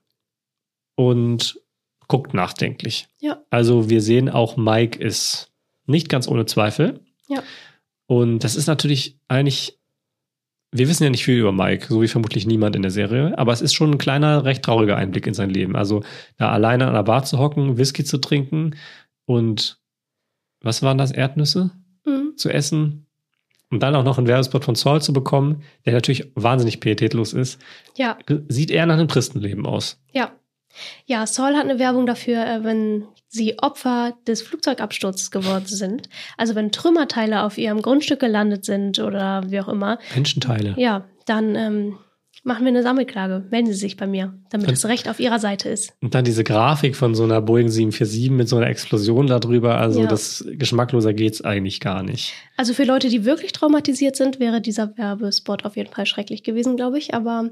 S1: und guckt nachdenklich.
S2: Ja.
S1: Also wir sehen auch, Mike ist nicht ganz ohne Zweifel.
S2: Ja.
S1: Und das ist natürlich eigentlich, wir wissen ja nicht viel über Mike, so wie vermutlich niemand in der Serie, aber es ist schon ein kleiner, recht trauriger Einblick in sein Leben. Also da alleine an der Bar zu hocken, Whisky zu trinken und was waren das, Erdnüsse zu essen und dann auch noch einen Werbespot von Saul zu bekommen, der natürlich wahnsinnig pietätlos ist,
S2: Ja.
S1: sieht eher nach einem Christenleben aus.
S2: Ja. Ja, Saul hat eine Werbung dafür, wenn sie Opfer des Flugzeugabsturzes geworden sind. Also wenn Trümmerteile auf ihrem Grundstück gelandet sind oder wie auch immer.
S1: Menschenteile.
S2: Ja, dann machen wir eine Sammelklage. Melden Sie sich bei mir, damit das Recht auf Ihrer Seite ist.
S1: Und dann diese Grafik von so einer Boeing 747 mit so einer Explosion darüber. Also
S2: Ja.
S1: das geschmackloser geht's eigentlich gar nicht.
S2: Also für Leute, die wirklich traumatisiert sind, wäre dieser Werbespot auf jeden Fall schrecklich gewesen, glaube ich. Aber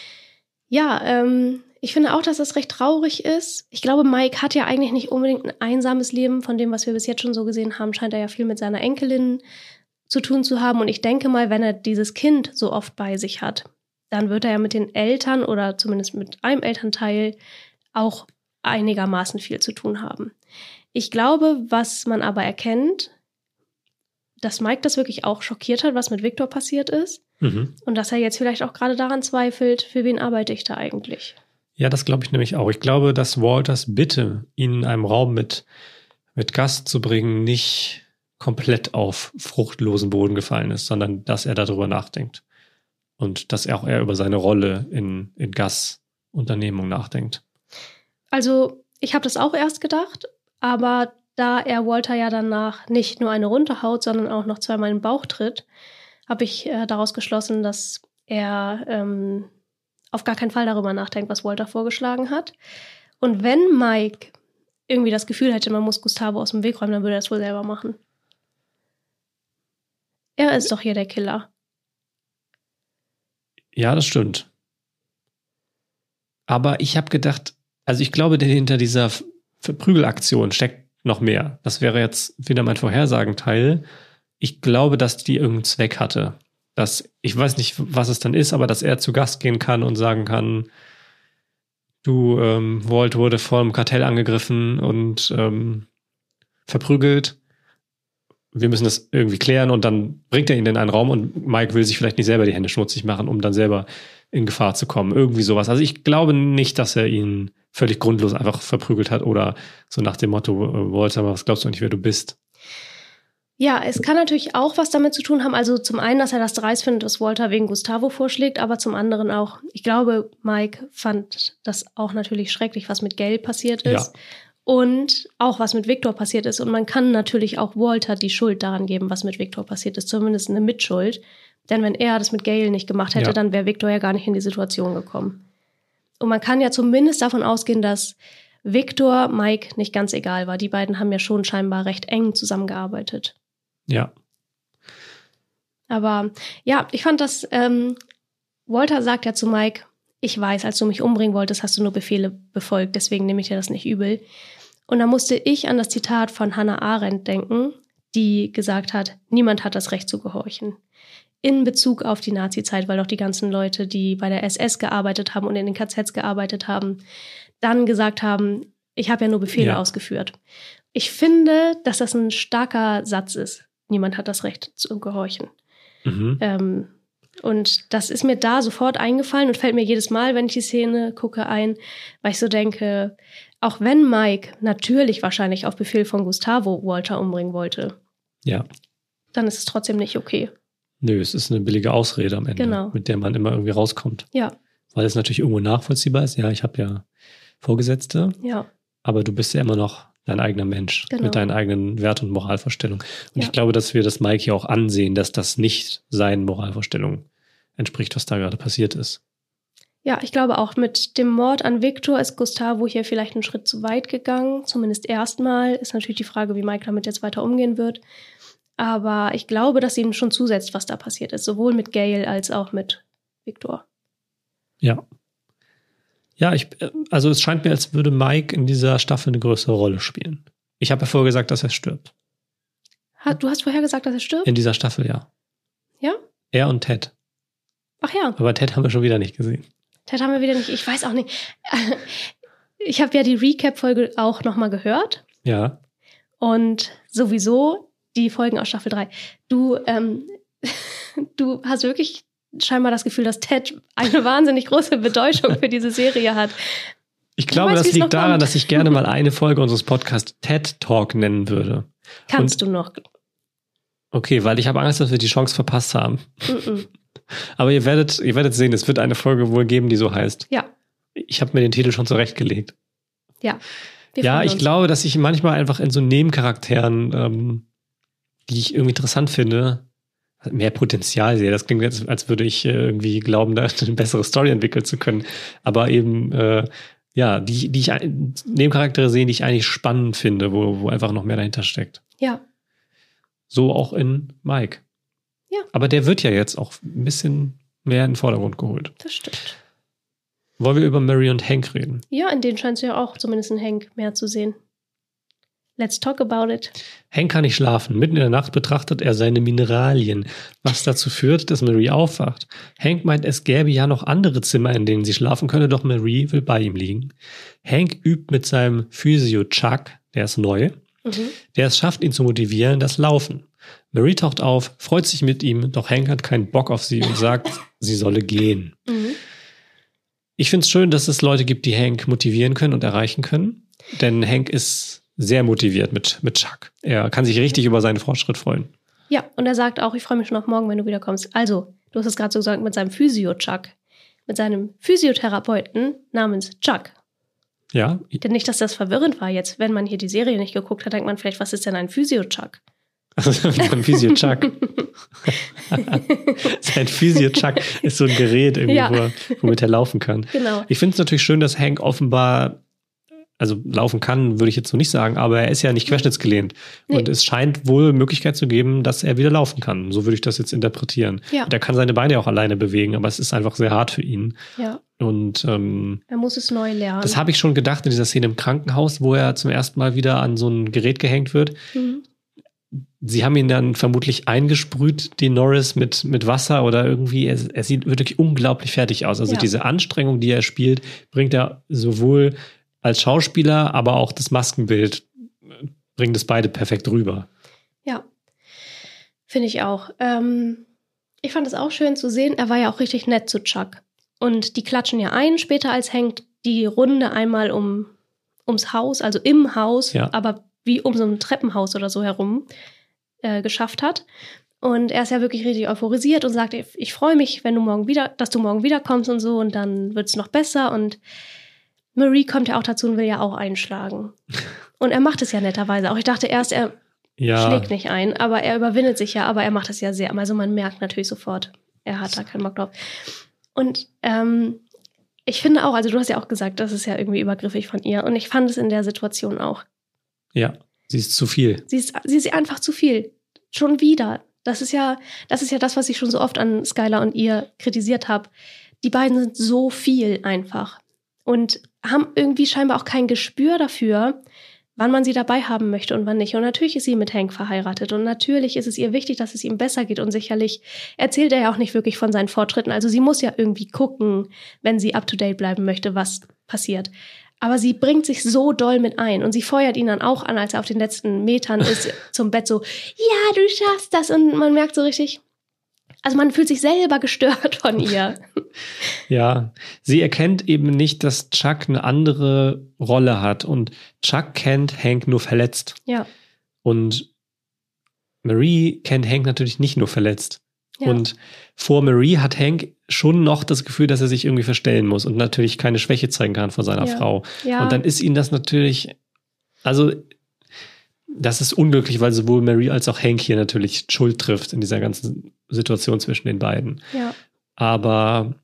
S2: ja, ich finde auch, dass das recht traurig ist. Ich glaube, Mike hat ja eigentlich nicht unbedingt ein einsames Leben. Von dem, was wir bis jetzt schon so gesehen haben, scheint er ja viel mit seiner Enkelin zu tun zu haben. Und ich denke mal, wenn er dieses Kind so oft bei sich hat, dann wird er ja mit den Eltern oder zumindest mit einem Elternteil auch einigermaßen viel zu tun haben. Ich glaube, was man aber erkennt, dass Mike das wirklich auch schockiert hat, was mit Victor passiert ist.
S1: Mhm.
S2: Und dass er jetzt vielleicht auch gerade daran zweifelt, für wen arbeite ich da eigentlich?
S1: Ja, das glaube ich nämlich auch. Ich glaube, dass Walters Bitte, ihn in einem Raum mit Gast zu bringen, nicht komplett auf fruchtlosen Boden gefallen ist, sondern dass er darüber nachdenkt. Und dass er auch eher über seine Rolle in Gus' Unternehmung nachdenkt.
S2: Also, ich habe das auch erst gedacht, aber da er Walter ja danach nicht nur eine runterhaut, sondern auch noch zweimal in den Bauch tritt, habe ich daraus geschlossen, dass er auf gar keinen Fall darüber nachdenkt, was Walter vorgeschlagen hat. Und wenn Mike irgendwie das Gefühl hätte, man muss Gustavo aus dem Weg räumen, dann würde er es wohl selber machen. Er ist doch hier der Killer.
S1: Ja, das stimmt. Aber ich habe gedacht, also ich glaube, hinter dieser Prügelaktion steckt noch mehr. Das wäre jetzt wieder mein Vorhersagenteil. Ich glaube, dass die irgendeinen Zweck hatte. Ich weiß nicht, was es dann ist, aber dass er zu Gast gehen kann und sagen kann, du, Walt wurde vor einem Kartell angegriffen und verprügelt. Wir müssen das irgendwie klären und dann bringt er ihn in einen Raum und Mike will sich vielleicht nicht selber die Hände schmutzig machen, um dann selber in Gefahr zu kommen. Irgendwie sowas. Also ich glaube nicht, dass er ihn völlig grundlos einfach verprügelt hat oder so nach dem Motto, Walter, was glaubst du nicht, wer du bist?
S2: Ja, es kann natürlich auch was damit zu tun haben. Also zum einen, dass er das dreist findet, was Walter wegen Gustavo vorschlägt, aber zum anderen auch, ich glaube, Mike fand das auch natürlich schrecklich, was mit Gail passiert ist.
S1: Ja.
S2: Und auch was mit Victor passiert ist. Und man kann natürlich auch Walter die Schuld daran geben, was mit Victor passiert ist. Zumindest eine Mitschuld. Denn wenn er das mit Gail nicht gemacht hätte, dann wäre Victor ja gar nicht in die Situation gekommen. Und man kann ja zumindest davon ausgehen, dass Victor Mike nicht ganz egal war. Die beiden haben ja schon scheinbar recht eng zusammengearbeitet.
S1: Ja.
S2: Aber ja, ich fand das, Walter sagt ja zu Mike, ich weiß, als du mich umbringen wolltest, hast du nur Befehle befolgt, deswegen nehme ich dir das nicht übel. Und da musste ich an das Zitat von Hannah Arendt denken, die gesagt hat, niemand hat das Recht zu gehorchen. In Bezug auf die Nazi-Zeit, weil doch die ganzen Leute, die bei der SS gearbeitet haben und in den KZs gearbeitet haben, dann gesagt haben, ich habe ja nur Befehle ausgeführt. Ich finde, dass das ein starker Satz ist. Niemand hat das Recht zu gehorchen.
S1: Mhm.
S2: Und das ist mir da sofort eingefallen und fällt mir jedes Mal, wenn ich die Szene gucke, ein, weil ich so denke, auch wenn Mike natürlich wahrscheinlich auf Befehl von Gustavo Walter umbringen wollte, dann ist es trotzdem nicht okay.
S1: Nö, es ist eine billige Ausrede am Ende, mit der man immer irgendwie rauskommt.
S2: Ja.
S1: Weil es natürlich irgendwo nachvollziehbar ist. Ja, ich habe ja Vorgesetzte, aber du bist ja immer noch dein eigener Mensch mit deinen eigenen Wert- und Moralvorstellungen. Und ich glaube, dass wir das Mike hier auch ansehen, dass das nicht seinen Moralvorstellungen entspricht, was da gerade passiert ist.
S2: Ja, ich glaube auch, mit dem Mord an Victor ist Gustavo hier vielleicht einen Schritt zu weit gegangen. Zumindest erstmal. Ist natürlich die Frage, wie Mike damit jetzt weiter umgehen wird. Aber ich glaube, dass ihm schon zusetzt, was da passiert ist. Sowohl mit Gail als auch mit Victor. Ja.
S1: Ja, also es scheint mir, als würde Mike in dieser Staffel eine größere Rolle spielen. Ich habe ja vorher gesagt, dass er stirbt.
S2: Du hast vorher gesagt, dass er stirbt?
S1: In dieser Staffel, ja.
S2: Ja?
S1: Er und Ted.
S2: Ach ja.
S1: Aber Ted haben wir schon wieder nicht gesehen.
S2: Ted haben wir wieder nicht. Ich weiß auch nicht. Ich habe ja die Recap-Folge auch nochmal gehört.
S1: Ja.
S2: Und sowieso die Folgen aus Staffel 3. Du hast wirklich scheinbar das Gefühl, dass Ted eine wahnsinnig große Bedeutung für diese Serie hat.
S1: Ich glaube, das liegt daran, dass ich gerne mal eine Folge unseres Podcasts TED Talk nennen würde.
S2: Kannst du noch.
S1: Okay, weil ich habe Angst, dass wir die Chance verpasst haben. Aber ihr werdet sehen, es wird eine Folge wohl geben, die so heißt.
S2: Ja.
S1: Ich habe mir den Titel schon zurechtgelegt.
S2: Ja.
S1: Ich glaube, dass ich manchmal einfach in so Nebencharakteren, die ich irgendwie interessant finde, mehr Potenzial sehe. Das klingt jetzt, als würde ich irgendwie glauben, da eine bessere Story entwickeln zu können. Aber eben, Nebencharaktere sehen, die ich eigentlich spannend finde, wo einfach noch mehr dahinter steckt.
S2: Ja.
S1: So auch in Mike.
S2: Ja.
S1: Aber der wird ja jetzt auch ein bisschen mehr in den Vordergrund geholt.
S2: Das stimmt.
S1: Wollen wir über Mary und Hank reden?
S2: Ja, in denen scheint es ja auch zumindest in Hank mehr zu sehen. Let's talk about it.
S1: Hank kann nicht schlafen. Mitten in der Nacht betrachtet er seine Mineralien, was dazu führt, dass Mary aufwacht. Hank meint, es gäbe ja noch andere Zimmer, in denen sie schlafen könne, doch Mary will bei ihm liegen. Hank übt mit seinem Physio Chuck, der ist neu, der es schafft, ihn zu motivieren, das Laufen. Mary taucht auf, freut sich mit ihm, doch Hank hat keinen Bock auf sie und sagt, sie solle gehen. Ich finde es schön, dass es Leute gibt, die Hank motivieren können und erreichen können, denn Hank ist sehr motiviert mit Chuck. Er kann sich richtig über seinen Fortschritt freuen.
S2: Ja, und er sagt auch, ich freue mich schon auf morgen, wenn du wiederkommst. Also, du hast es gerade so gesagt, mit seinem Physio-Chuck. Mit seinem Physiotherapeuten namens Chuck.
S1: Ja.
S2: Denn nicht, dass das verwirrend war jetzt. Wenn man hier die Serie nicht geguckt hat, denkt man vielleicht, was ist denn ein Physio-Chuck?
S1: Also ein Physio-Chuck. Sein Physio-Chuck ist so ein Gerät, irgendwie, womit er laufen kann.
S2: Genau.
S1: Ich finde es natürlich schön, dass Hank offenbar, also laufen kann, würde ich jetzt so nicht sagen, aber er ist ja nicht querschnittsgelähmt. Nee. Und es scheint wohl Möglichkeit zu geben, dass er wieder laufen kann. So würde ich das jetzt interpretieren. Ja. Und er kann seine Beine auch alleine bewegen, aber es ist einfach sehr hart für ihn.
S2: Ja.
S1: Und
S2: er muss es neu lernen.
S1: Das habe ich schon gedacht in dieser Szene im Krankenhaus, wo er zum ersten Mal wieder an so ein Gerät gehängt wird. Sie haben ihn dann vermutlich eingesprüht, die Norris, mit Wasser oder irgendwie. Er sieht wirklich unglaublich fertig aus. Also diese Anstrengung, die er spielt, bringt er sowohl als Schauspieler, aber auch das Maskenbild bringt es beide perfekt rüber.
S2: Ja, finde ich auch. Ich fand es auch schön zu sehen. Er war ja auch richtig nett zu Chuck. Und die klatschen ja ein später, als Hank die Runde einmal ums Haus, also im Haus,
S1: Ja.
S2: aber wie um so ein Treppenhaus oder so herum geschafft hat. Und er ist ja wirklich richtig euphorisiert und sagt, ich freue mich, dass du morgen wiederkommst und so, und dann wird es noch besser. Und Marie kommt ja auch dazu und will ja auch einschlagen. Und er macht es ja netterweise auch. Ich dachte erst, er schlägt nicht ein, aber er überwindet sich ja, aber er macht es ja sehr. Also man merkt natürlich sofort, er hat da keinen Bock drauf. Und ich finde auch, also du hast ja auch gesagt, das ist ja irgendwie übergriffig von ihr. Und ich fand es in der Situation auch.
S1: Ja, sie ist zu viel.
S2: Sie ist einfach zu viel. Schon wieder. Das ist ja das, was ich schon so oft an Skylar und ihr kritisiert habe. Die beiden sind so viel einfach. Und haben irgendwie scheinbar auch kein Gespür dafür, wann man sie dabei haben möchte und wann nicht. Und natürlich ist sie mit Hank verheiratet. Und natürlich ist es ihr wichtig, dass es ihm besser geht. Und sicherlich erzählt er ja auch nicht wirklich von seinen Fortschritten. Also sie muss ja irgendwie gucken, wenn sie up-to-date bleiben möchte, was passiert. Aber sie bringt sich so doll mit ein. Und sie feuert ihn dann auch an, als er auf den letzten Metern ist zum Bett so, ja, du schaffst das. Und man merkt so richtig, also man fühlt sich selber gestört von ihr.
S1: Ja, sie erkennt eben nicht, dass Chuck eine andere Rolle hat. Und Chuck kennt Hank nur verletzt.
S2: Ja.
S1: Und Marie kennt Hank natürlich nicht nur verletzt.
S2: Ja.
S1: Und vor Marie hat Hank schon noch das Gefühl, dass er sich irgendwie verstellen muss und natürlich keine Schwäche zeigen kann vor seiner Frau.
S2: Ja.
S1: Und dann ist ihm das natürlich, also das ist unglücklich, weil sowohl Marie als auch Hank hier natürlich Schuld trifft in dieser ganzen Situation zwischen den beiden.
S2: Ja.
S1: Aber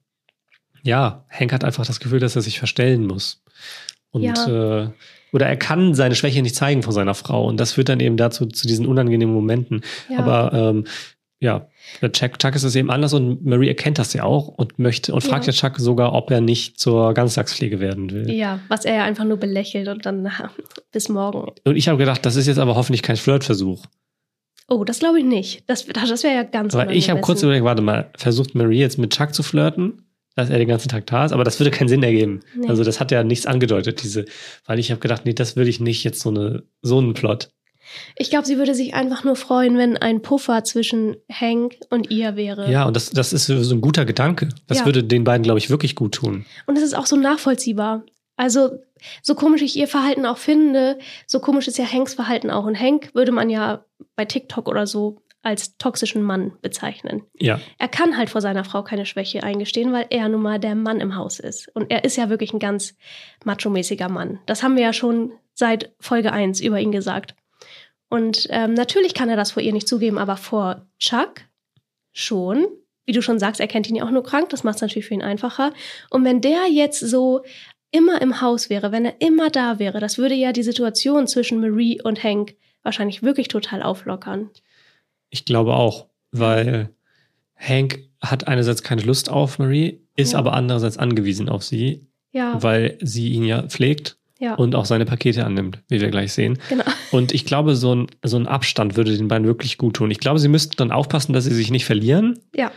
S1: ja, Hank hat einfach das Gefühl, dass er sich verstellen muss. Und oder er kann seine Schwäche nicht zeigen vor seiner Frau. Und das führt dann eben dazu, zu diesen unangenehmen Momenten.
S2: Ja.
S1: Aber bei Chuck ist es eben anders und Marie erkennt das ja auch und fragt ja Chuck sogar, ob er nicht zur Ganztagspflege werden will.
S2: Ja, was er ja einfach nur belächelt und dann bis morgen.
S1: Und ich habe gedacht, das ist jetzt aber hoffentlich kein Flirtversuch.
S2: Oh, das glaube ich nicht. Das wäre ja ganz
S1: Aber ich habe kurz überlegt, warte mal, versucht Marie jetzt mit Chuck zu flirten, dass er den ganzen Tag da ist, aber das würde keinen Sinn ergeben.
S2: Nee.
S1: Also das hat ja nichts angedeutet, weil ich habe gedacht, nee, das würde ich nicht jetzt so einen Plot.
S2: Ich glaube, sie würde sich einfach nur freuen, wenn ein Puffer zwischen Hank und ihr wäre.
S1: Ja, und das ist so ein guter Gedanke. Das würde den beiden, glaube ich, wirklich gut tun.
S2: Und es ist auch so nachvollziehbar. Also, so komisch ich ihr Verhalten auch finde, so komisch ist ja Hanks Verhalten auch. Und Hank würde man ja bei TikTok oder so als toxischen Mann bezeichnen.
S1: Ja.
S2: Er kann halt vor seiner Frau keine Schwäche eingestehen, weil er nun mal der Mann im Haus ist. Und er ist ja wirklich ein ganz macho-mäßiger Mann. Das haben wir ja schon seit Folge 1 über ihn gesagt. Und natürlich kann er das vor ihr nicht zugeben, aber vor Chuck schon. Wie du schon sagst, er kennt ihn ja auch nur krank, das macht es natürlich für ihn einfacher. Und wenn der jetzt so immer im Haus wäre, wenn er immer da wäre, das würde ja die Situation zwischen Marie und Hank wahrscheinlich wirklich total auflockern.
S1: Ich glaube auch, weil Hank hat einerseits keine Lust auf Marie, ist aber andererseits angewiesen auf sie, weil sie ihn ja pflegt. Ja. Und auch seine Pakete annimmt, wie wir gleich sehen.
S2: Genau.
S1: Und ich glaube, so ein Abstand würde den beiden wirklich gut tun. Ich glaube, sie müssten dann aufpassen, dass sie sich nicht verlieren.
S2: Ja.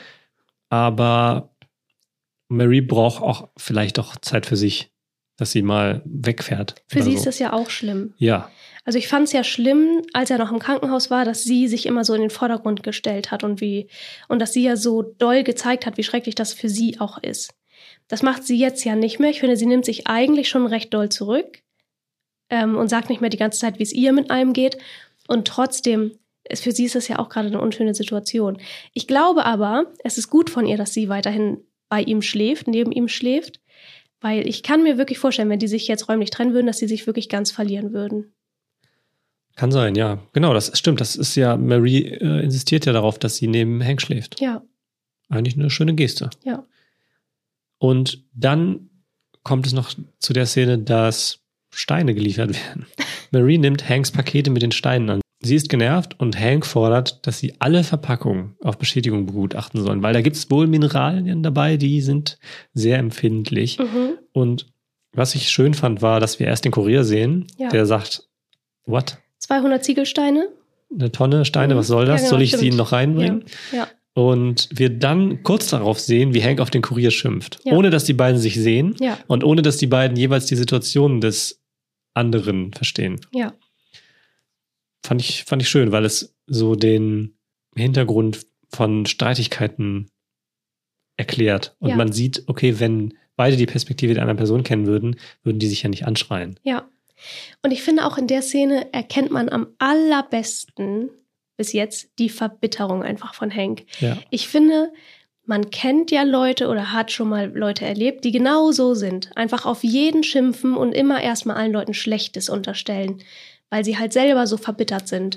S1: Aber Marie braucht auch vielleicht auch Zeit für sich, dass sie mal wegfährt.
S2: Für sie ist das ja auch schlimm.
S1: Ja.
S2: Also ich fand es ja schlimm, als er noch im Krankenhaus war, dass sie sich immer so in den Vordergrund gestellt hat und dass sie ja so doll gezeigt hat, wie schrecklich das für sie auch ist. Das macht sie jetzt ja nicht mehr. Ich finde, sie nimmt sich eigentlich schon recht doll zurück und sagt nicht mehr die ganze Zeit, wie es ihr mit allem geht. Und trotzdem, für sie ist das ja auch gerade eine unschöne Situation. Ich glaube aber, es ist gut von ihr, dass sie weiterhin bei ihm schläft, neben ihm schläft. Weil ich kann mir wirklich vorstellen, wenn die sich jetzt räumlich trennen würden, dass sie sich wirklich ganz verlieren würden.
S1: Kann sein, ja. Genau, das stimmt. Das ist ja, Marie insistiert ja darauf, dass sie neben Hank schläft.
S2: Ja.
S1: Eigentlich eine schöne Geste.
S2: Ja.
S1: Und dann kommt es noch zu der Szene, dass Steine geliefert werden. Marie nimmt Hanks Pakete mit den Steinen an. Sie ist genervt und Hank fordert, dass sie alle Verpackungen auf Beschädigung begutachten sollen, weil da gibt es wohl Mineralien dabei, die sind sehr empfindlich.
S2: Mhm.
S1: Und was ich schön fand, war, dass wir erst den Kurier sehen, der sagt, what?
S2: 200 Ziegelsteine?
S1: Eine Tonne Steine, was soll das?
S2: Ja, genau,
S1: soll ich sie ihnen noch reinbringen?
S2: Ja.
S1: Und wir dann kurz darauf sehen, wie Hank auf den Kurier schimpft. Ja. Ohne, dass die beiden sich sehen.
S2: Ja.
S1: Und ohne, dass die beiden jeweils die Situation des anderen verstehen.
S2: Ja.
S1: Fand ich schön, weil es so den Hintergrund von Streitigkeiten erklärt. Und
S2: Ja.
S1: man sieht, okay, wenn beide die Perspektive der anderen Person kennen würden, würden die sich ja nicht anschreien.
S2: Ja. Und ich finde auch in der Szene erkennt man am allerbesten bis jetzt die Verbitterung einfach von Hank.
S1: Ja.
S2: Ich finde, man kennt ja Leute oder hat schon mal Leute erlebt, die genau so sind. Einfach auf jeden schimpfen und immer erstmal allen Leuten Schlechtes unterstellen, weil sie halt selber so verbittert sind.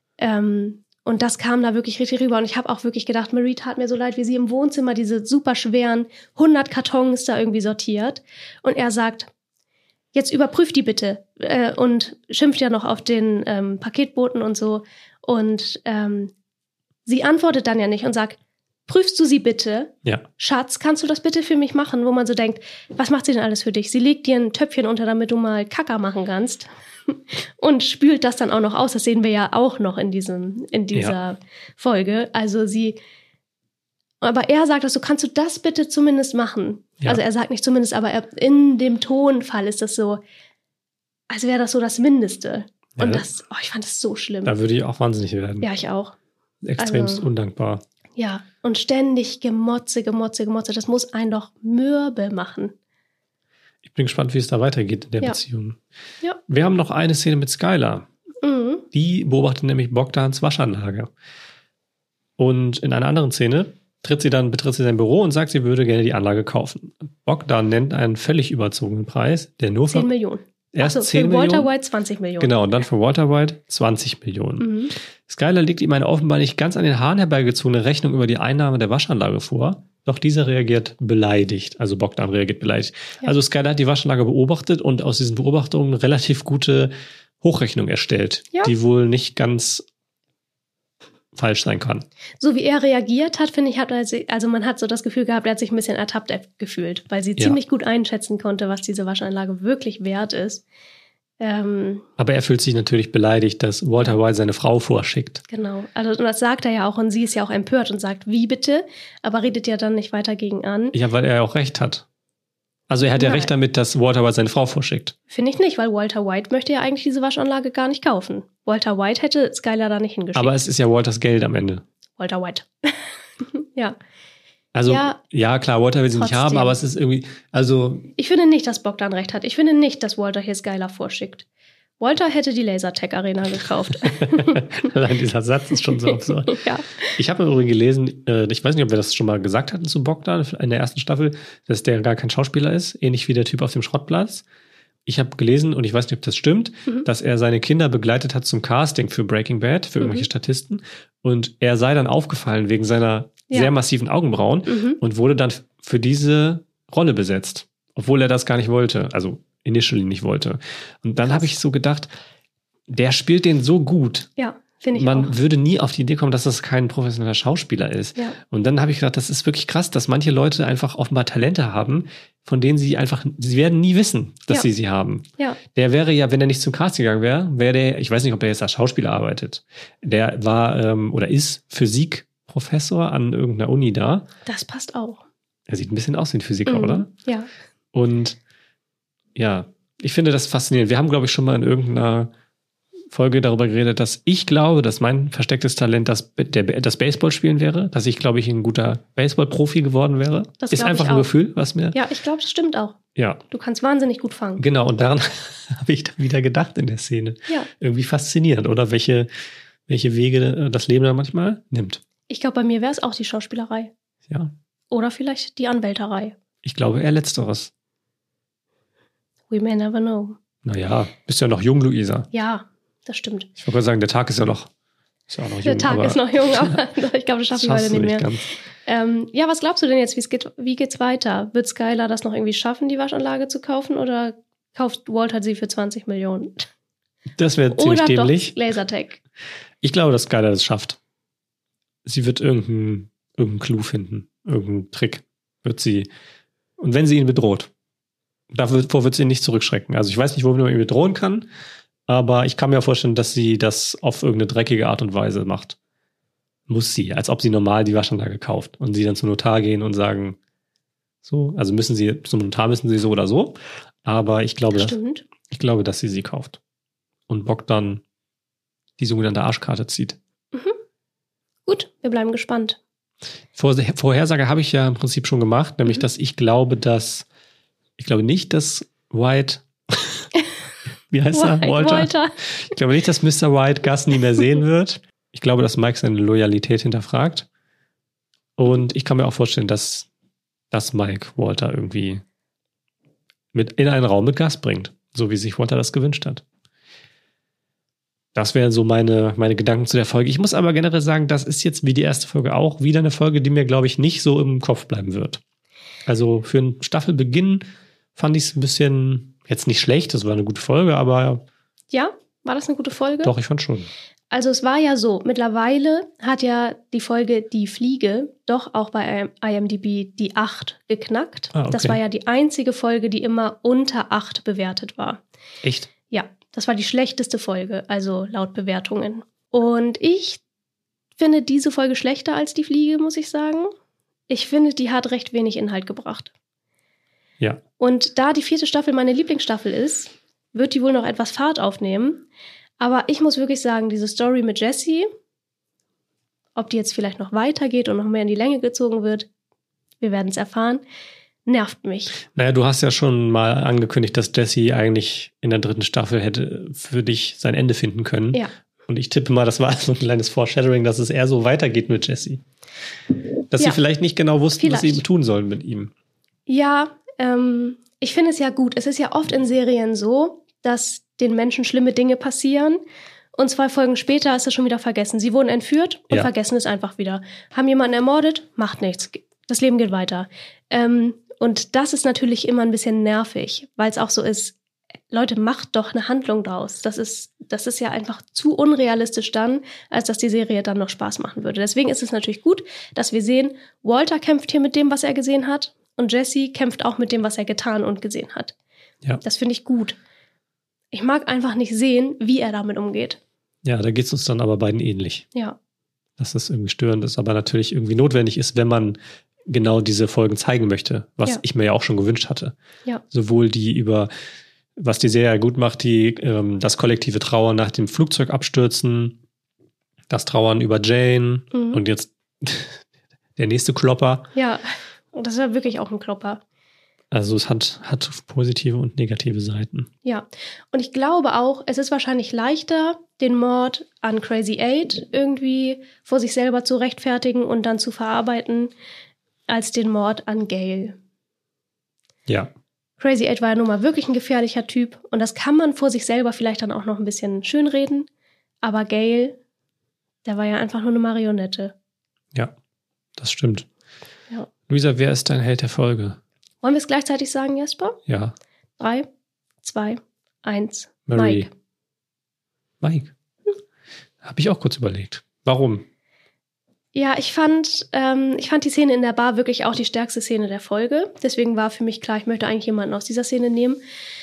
S2: Und das kam da wirklich richtig rüber. Und ich habe auch wirklich gedacht, Marie tat mir so leid, wie sie im Wohnzimmer diese super schweren 100 Kartons da irgendwie sortiert. Und er sagt, jetzt überprüf die bitte. Und schimpft ja noch auf den Paketboten und so. Und sie antwortet dann ja nicht und sagt, prüfst du sie bitte?
S1: Ja.
S2: Schatz, kannst du das bitte für mich machen? Wo man so denkt, was macht sie denn alles für dich? Sie legt dir ein Töpfchen unter, damit du mal Kacker machen kannst. Und spült das dann auch noch aus. Das sehen wir ja auch noch in dieser Folge. Also aber er sagt das so, kannst du das bitte zumindest machen?
S1: Ja.
S2: Also er sagt nicht zumindest, aber in dem Tonfall ist das so, als wäre das so das Mindeste.
S1: Ja,
S2: Und ich fand das so schlimm.
S1: Da würde ich auch wahnsinnig werden.
S2: Ja, ich auch.
S1: Extremst
S2: Also-
S1: undankbar.
S2: Ja, und ständig Gemotze. Das muss einen doch mürbe machen.
S1: Ich bin gespannt, wie es da weitergeht in der
S2: Ja.
S1: Beziehung.
S2: Ja.
S1: Wir haben noch eine Szene mit Skylar.
S2: Mhm.
S1: Die beobachtet nämlich Bogdans Waschanlage. Und in einer anderen Szene betritt sie sein Büro und sagt, sie würde gerne die Anlage kaufen. Bogdan nennt einen völlig überzogenen Preis, der nur
S2: 10
S1: für
S2: Millionen.
S1: erst
S2: Achso,
S1: 10
S2: für Walter
S1: Millionen.
S2: White 20 Millionen.
S1: Genau, und dann für Walter White 20 Millionen.
S2: Mhm.
S1: Skylar legt ihm eine offenbar nicht ganz an den Haaren herbeigezogene Rechnung über die Einnahme der Waschanlage vor. Doch dieser reagiert beleidigt. Also Bogdan reagiert beleidigt.
S2: Ja.
S1: Also Skylar hat die Waschanlage beobachtet und aus diesen Beobachtungen relativ gute Hochrechnung erstellt,
S2: Ja.
S1: die wohl nicht ganz falsch sein kann.
S2: So wie er reagiert hat, finde ich, man hat so das Gefühl gehabt, er hat sich ein bisschen ertappt gefühlt, weil sie
S1: Ja.
S2: ziemlich gut einschätzen konnte, was diese Waschanlage wirklich wert ist.
S1: Aber er fühlt sich natürlich beleidigt, dass Walter White seine Frau vorschickt.
S2: Genau. Also und das sagt er ja auch und sie ist ja auch empört und sagt, wie bitte? Aber redet ja dann nicht weiter gegen an.
S1: Ja, weil er ja auch recht hat. Also er hat ja
S2: Nein.
S1: recht damit, dass Walter White seine Frau vorschickt.
S2: Finde ich nicht, weil Walter White möchte ja eigentlich diese Waschanlage gar nicht kaufen. Walter White hätte Skylar da nicht hingeschickt.
S1: Aber es ist ja Walters Geld am Ende.
S2: Walter White. Ja.
S1: Also,
S2: Ja,
S1: ja klar, Walter will sie nicht
S2: trotzdem.
S1: haben, aber es ist irgendwie, also,
S2: Ich finde nicht, dass Bogdan recht hat. Ich finde nicht, dass Walter hier Skylar vorschickt. Walter hätte die Lasertag-Arena gekauft.
S1: allein dieser Satz ist schon so absurd.
S2: Ja.
S1: Ich habe im Übrigen gelesen, ich weiß nicht, ob wir das schon mal gesagt hatten zu Bogdan in der ersten Staffel, dass der gar kein Schauspieler ist, ähnlich wie der Typ auf dem Schrottplatz. Ich habe gelesen, und ich weiß nicht, ob das stimmt, dass er seine Kinder begleitet hat zum Casting für Breaking Bad, für irgendwelche Statisten. Und er sei dann aufgefallen wegen seiner
S2: Ja.
S1: sehr massiven Augenbrauen
S2: Mhm.
S1: und wurde dann für diese Rolle besetzt, obwohl er das gar nicht wollte, also initially nicht wollte. Und dann
S2: Krass.
S1: habe ich so gedacht, der spielt den so gut.
S2: Ja, finde ich
S1: Man
S2: auch.
S1: würde nie auf die Idee kommen, dass das kein professioneller Schauspieler ist.
S2: Ja.
S1: Und dann habe ich gedacht, das ist wirklich krass, dass manche Leute einfach offenbar Talente haben, von denen sie werden nie wissen, dass
S2: Ja.
S1: sie haben.
S2: Ja.
S1: Der wäre ja, wenn er nicht zum Casting gegangen wäre der, ich weiß nicht, ob der jetzt als Schauspieler arbeitet. Der war oder ist Physikprofessor an irgendeiner Uni da.
S2: Das passt auch.
S1: Er sieht ein bisschen aus wie ein Physiker,
S2: Mhm.
S1: oder?
S2: Ja.
S1: Und ja, ich finde das faszinierend. Wir haben, glaube ich, schon mal in irgendeiner Folge darüber geredet, dass ich glaube, dass mein verstecktes Talent das Baseballspielen wäre, dass ich, glaube ich, ein guter Baseball-Profi geworden wäre.
S2: Das
S1: ist
S2: glaub
S1: einfach
S2: ich
S1: ein
S2: auch.
S1: Gefühl, was mir.
S2: Ja, ich glaube, das stimmt auch.
S1: Ja,
S2: Du kannst wahnsinnig gut fangen.
S1: genau. Und daran habe ich dann wieder gedacht in der Szene.
S2: Ja.
S1: Irgendwie faszinierend, oder? Welche Wege das Leben da manchmal nimmt.
S2: Ich glaube, bei mir wäre es auch die Schauspielerei.
S1: Ja,
S2: Oder vielleicht die Anwälterei.
S1: ich glaube eher Letzteres.
S2: We may never know.
S1: Naja, bist ja noch jung, Luisa.
S2: Ja, das stimmt.
S1: Ich wollte gerade sagen, der Tag ist ja noch jung.
S2: Der Tag ist noch jung, aber ich glaube, das schaffe ich
S1: schaffst
S2: heute
S1: du
S2: nicht mehr.
S1: ganz.
S2: Ja, was glaubst du denn jetzt? Wie geht's weiter? Wird Skylar das noch irgendwie schaffen, die Waschanlage zu kaufen? Oder kauft Walter sie für 20 Millionen?
S1: Das wäre ziemlich
S2: Oder
S1: dämlich.
S2: doch Lasertag?
S1: Ich glaube, dass Skylar das schafft. Sie wird irgendeinen Clou finden. Irgendeinen Trick wird sie. Und wenn sie ihn bedroht, davor wird sie nicht zurückschrecken. Also ich weiß nicht, womit man ihn bedrohen kann, aber ich kann mir vorstellen, dass sie das auf irgendeine dreckige Art und Weise macht. Muss sie, als ob sie normal die Waschanlage kauft und sie dann zum Notar gehen und sagen, so, also zum Notar müssen sie so oder so, aber ich glaube,
S2: Stimmt.
S1: dass sie kauft. Und Bogdan die sogenannte Arschkarte zieht.
S2: Gut, wir bleiben gespannt.
S1: Vorhersage habe ich ja im Prinzip schon gemacht, nämlich, dass ich glaube nicht, dass White, wie heißt er? Walter. Ich glaube nicht, dass Mr. White Gus nie mehr sehen wird. Ich glaube, dass Mike seine Loyalität hinterfragt. Und ich kann mir auch vorstellen, dass Mike Walter irgendwie in einen Raum mit Gus bringt, so wie sich Walter das gewünscht hat. Das wären so meine Gedanken zu der Folge. Ich muss aber generell sagen, das ist jetzt wie die erste Folge auch wieder eine Folge, die mir, glaube ich, nicht so im Kopf bleiben wird. Also für einen Staffelbeginn fand ich es ein bisschen, jetzt nicht schlecht, das war eine gute Folge, aber...
S2: Ja, war das eine gute Folge?
S1: Doch, ich fand schon.
S2: Also es war ja so, mittlerweile hat ja die Folge Die Fliege doch auch bei IMDb die 8 geknackt.
S1: Ah, okay.
S2: Das war ja die einzige Folge, die immer unter 8 bewertet war.
S1: Echt?
S2: Ja, das war die schlechteste Folge, also laut Bewertungen. Und ich finde diese Folge schlechter als Die Fliege, muss ich sagen. Ich finde, die hat recht wenig Inhalt gebracht.
S1: Ja.
S2: Und da die 4. Staffel meine Lieblingsstaffel ist, wird die wohl noch etwas Fahrt aufnehmen. Aber ich muss wirklich sagen, diese Story mit Jesse, ob die jetzt vielleicht noch weitergeht und noch mehr in die Länge gezogen wird, wir werden es erfahren, nervt mich. Naja,
S1: du hast ja schon mal angekündigt, dass Jesse eigentlich in der 3. Staffel hätte für dich sein Ende finden können.
S2: Ja.
S1: Und ich tippe mal, das war so ein kleines Foreshadowing, dass es eher so weitergeht mit Jesse. Dass sie vielleicht nicht genau wussten, was sie tun sollen mit ihm.
S2: Ja, ich finde es ja gut. Es ist ja oft in Serien so, dass den Menschen schlimme Dinge passieren und 2 Folgen später ist es schon wieder vergessen. Sie wurden entführt und vergessen es einfach wieder. Haben jemanden ermordet? Macht nichts. Das Leben geht weiter. Und das ist natürlich immer ein bisschen nervig, weil es auch so ist, Leute, macht doch eine Handlung draus. Das ist ja einfach zu unrealistisch dann, als dass die Serie dann noch Spaß machen würde. Deswegen ist es natürlich gut, dass wir sehen, Walter kämpft hier mit dem, was er gesehen hat und Jesse kämpft auch mit dem, was er getan und gesehen hat. Ja. Das finde ich gut. Ich mag einfach nicht sehen, wie er damit umgeht.
S1: Ja, da geht es uns dann aber beiden ähnlich.
S2: Ja.
S1: Dass das irgendwie störend ist, aber natürlich irgendwie notwendig ist, wenn man genau diese Folgen zeigen möchte, was ich mir ja auch schon gewünscht hatte. Ja. Sowohl was die Serie gut macht, das kollektive Trauern nach dem Flugzeugabstürzen, das Trauern über Jane und jetzt der nächste Klopper.
S2: Ja, und das ist ja wirklich auch ein Klopper.
S1: Also es hat positive und negative Seiten.
S2: Ja, und ich glaube auch, es ist wahrscheinlich leichter, den Mord an Crazy 8 irgendwie vor sich selber zu rechtfertigen und dann zu verarbeiten, als den Mord an Gail.
S1: Ja.
S2: Crazy 8 war ja nun mal wirklich ein gefährlicher Typ und das kann man vor sich selber vielleicht dann auch noch ein bisschen schönreden, aber Gail, der war ja einfach nur eine Marionette.
S1: Ja, das stimmt.
S2: Ja.
S1: Luisa, wer ist dein Held der Folge?
S2: Wollen wir es gleichzeitig sagen, Jesper?
S1: Ja.
S2: 3, 2, 1,
S1: Marie. Mike. Habe ich auch kurz überlegt. Warum?
S2: Ja, ich fand die Szene in der Bar wirklich auch die stärkste Szene der Folge. Deswegen war für mich klar, ich möchte eigentlich jemanden aus dieser Szene nehmen.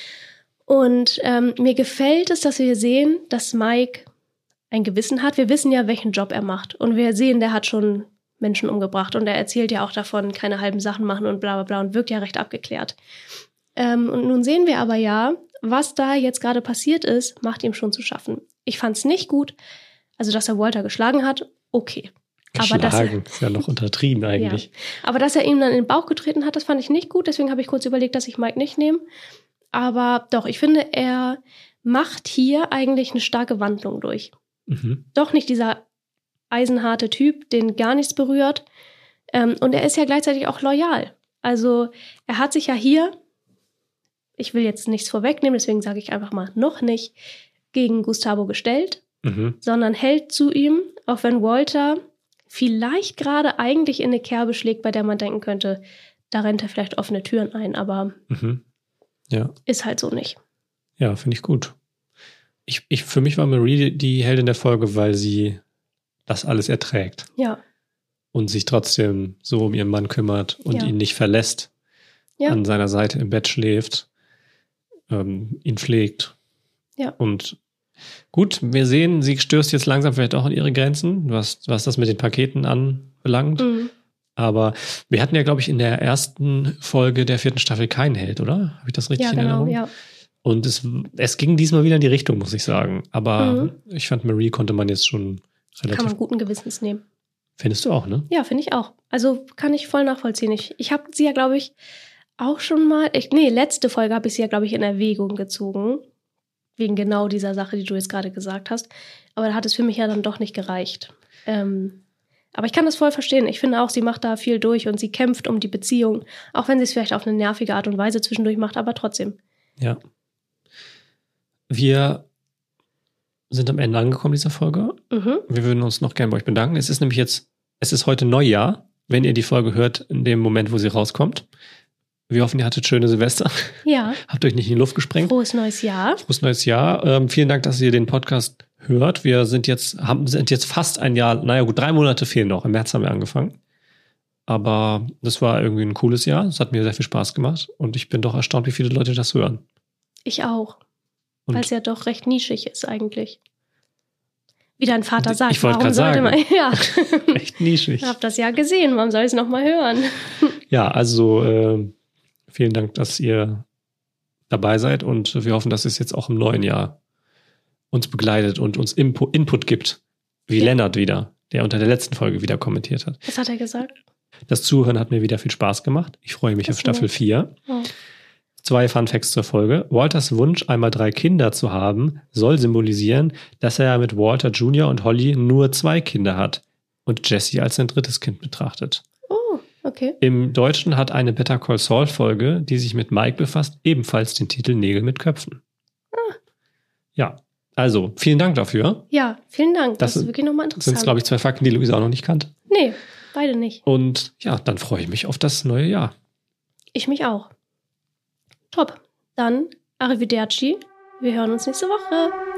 S2: Und mir gefällt es, dass wir sehen, dass Mike ein Gewissen hat. Wir wissen ja, welchen Job er macht. Und wir sehen, der hat schon Menschen umgebracht. Und er erzählt ja auch davon, keine halben Sachen machen und bla bla bla und wirkt ja recht abgeklärt. Und nun sehen wir aber ja, was da jetzt gerade passiert ist, macht ihm schon zu schaffen. Ich fand es nicht gut. Also, dass er Walter geschlagen hat, okay.
S1: Geschlagen, ist ja noch untertrieben eigentlich.
S2: Ja. Aber dass er ihm dann in den Bauch getreten hat, das fand ich nicht gut. Deswegen habe ich kurz überlegt, dass ich Mike nicht nehme. Aber doch, ich finde, er macht hier eigentlich eine starke Wandlung durch. Mhm. Doch nicht dieser eisenharte Typ, den gar nichts berührt. Und er ist ja gleichzeitig auch loyal. Also er hat sich ja hier, ich will jetzt nichts vorwegnehmen, deswegen sage ich einfach mal noch nicht, gegen Gustavo gestellt, sondern hält zu ihm, auch wenn Walter vielleicht gerade eigentlich in eine Kerbe schlägt, bei der man denken könnte, da rennt er vielleicht offene Türen ein, aber ist halt so nicht.
S1: Ja, finde ich gut. Für mich war Marie die Heldin der Folge, weil sie das alles erträgt.
S2: Ja.
S1: Und sich trotzdem so um ihren Mann kümmert und ihn nicht verlässt, an seiner Seite im Bett schläft, ihn pflegt.
S2: Ja.
S1: Und gut, wir sehen, sie stößt jetzt langsam vielleicht auch an ihre Grenzen, was das mit den Paketen anbelangt. Mhm. Aber wir hatten ja, glaube ich, in der ersten Folge der 4. Staffel keinen Held, oder? Habe ich das richtig in Erinnerung?
S2: Ja.
S1: Und es ging diesmal wieder in die Richtung, muss ich sagen. Aber ich fand, Marie konnte man jetzt schon relativ...
S2: Kann man guten Gewissens nehmen.
S1: Findest du auch, ne?
S2: Ja, finde ich auch. Also kann ich voll nachvollziehen. Ich habe sie ja, glaube ich, auch schon mal, letzte Folge habe ich sie ja, glaube ich, in Erwägung gezogen. Wegen genau dieser Sache, die du jetzt gerade gesagt hast. Aber da hat es für mich ja dann doch nicht gereicht. Aber ich kann das voll verstehen. Ich finde auch, sie macht da viel durch und sie kämpft um die Beziehung. Auch wenn sie es vielleicht auf eine nervige Art und Weise zwischendurch macht, aber trotzdem.
S1: Ja. Wir sind am Ende angekommen dieser Folge. Wir würden uns noch gerne bei euch bedanken. Es ist heute Neujahr, wenn ihr die Folge hört, in dem Moment, wo sie rauskommt. Wir hoffen, ihr hattet schöne Silvester.
S2: Ja.
S1: Habt euch nicht in die Luft gesprengt.
S2: Frohes neues Jahr.
S1: Frohes neues Jahr. Vielen Dank, dass ihr den Podcast hört. Wir sind jetzt fast ein Jahr, 3 Monate fehlen noch. Im März haben wir angefangen. Aber das war irgendwie ein cooles Jahr. Es hat mir sehr viel Spaß gemacht. Und ich bin doch erstaunt, wie viele Leute das hören.
S2: Ich auch.
S1: Und
S2: weil es ja doch recht nischig ist eigentlich. Wie dein Vater sagt.
S1: Ich wollte gerade sagen.
S2: Ja.
S1: Echt nischig.
S2: Ich habe das ja gesehen. Warum soll ich es nochmal hören?
S1: Ja, also vielen Dank, dass ihr dabei seid. Und wir hoffen, dass es jetzt auch im neuen Jahr uns begleitet und uns Input gibt. Wie Lennart wieder, der unter der letzten Folge wieder kommentiert hat.
S2: Was hat er gesagt?
S1: Das Zuhören hat mir wieder viel Spaß gemacht. Ich freue mich auf Staffel 4.
S2: Oh.
S1: 2 Funfacts zur Folge. Walters Wunsch, einmal 3 Kinder zu haben, soll symbolisieren, dass er mit Walter Jr. und Holly nur 2 Kinder hat und Jesse als sein 3. Kind betrachtet.
S2: Oh, okay.
S1: Im Deutschen hat eine Better Call Saul Folge, die sich mit Mike befasst, ebenfalls den Titel Nägel mit Köpfen. Ja, also vielen Dank dafür.
S2: Ja, vielen Dank. Das ist wirklich nochmal interessant.
S1: Das sind, glaube ich, 2 Fakten, die Luisa auch noch nicht kannte.
S2: Nee, beide nicht.
S1: Und ja, dann freue ich mich auf das neue Jahr.
S2: Ich mich auch. Top. Dann Arrivederci. Wir hören uns nächste Woche.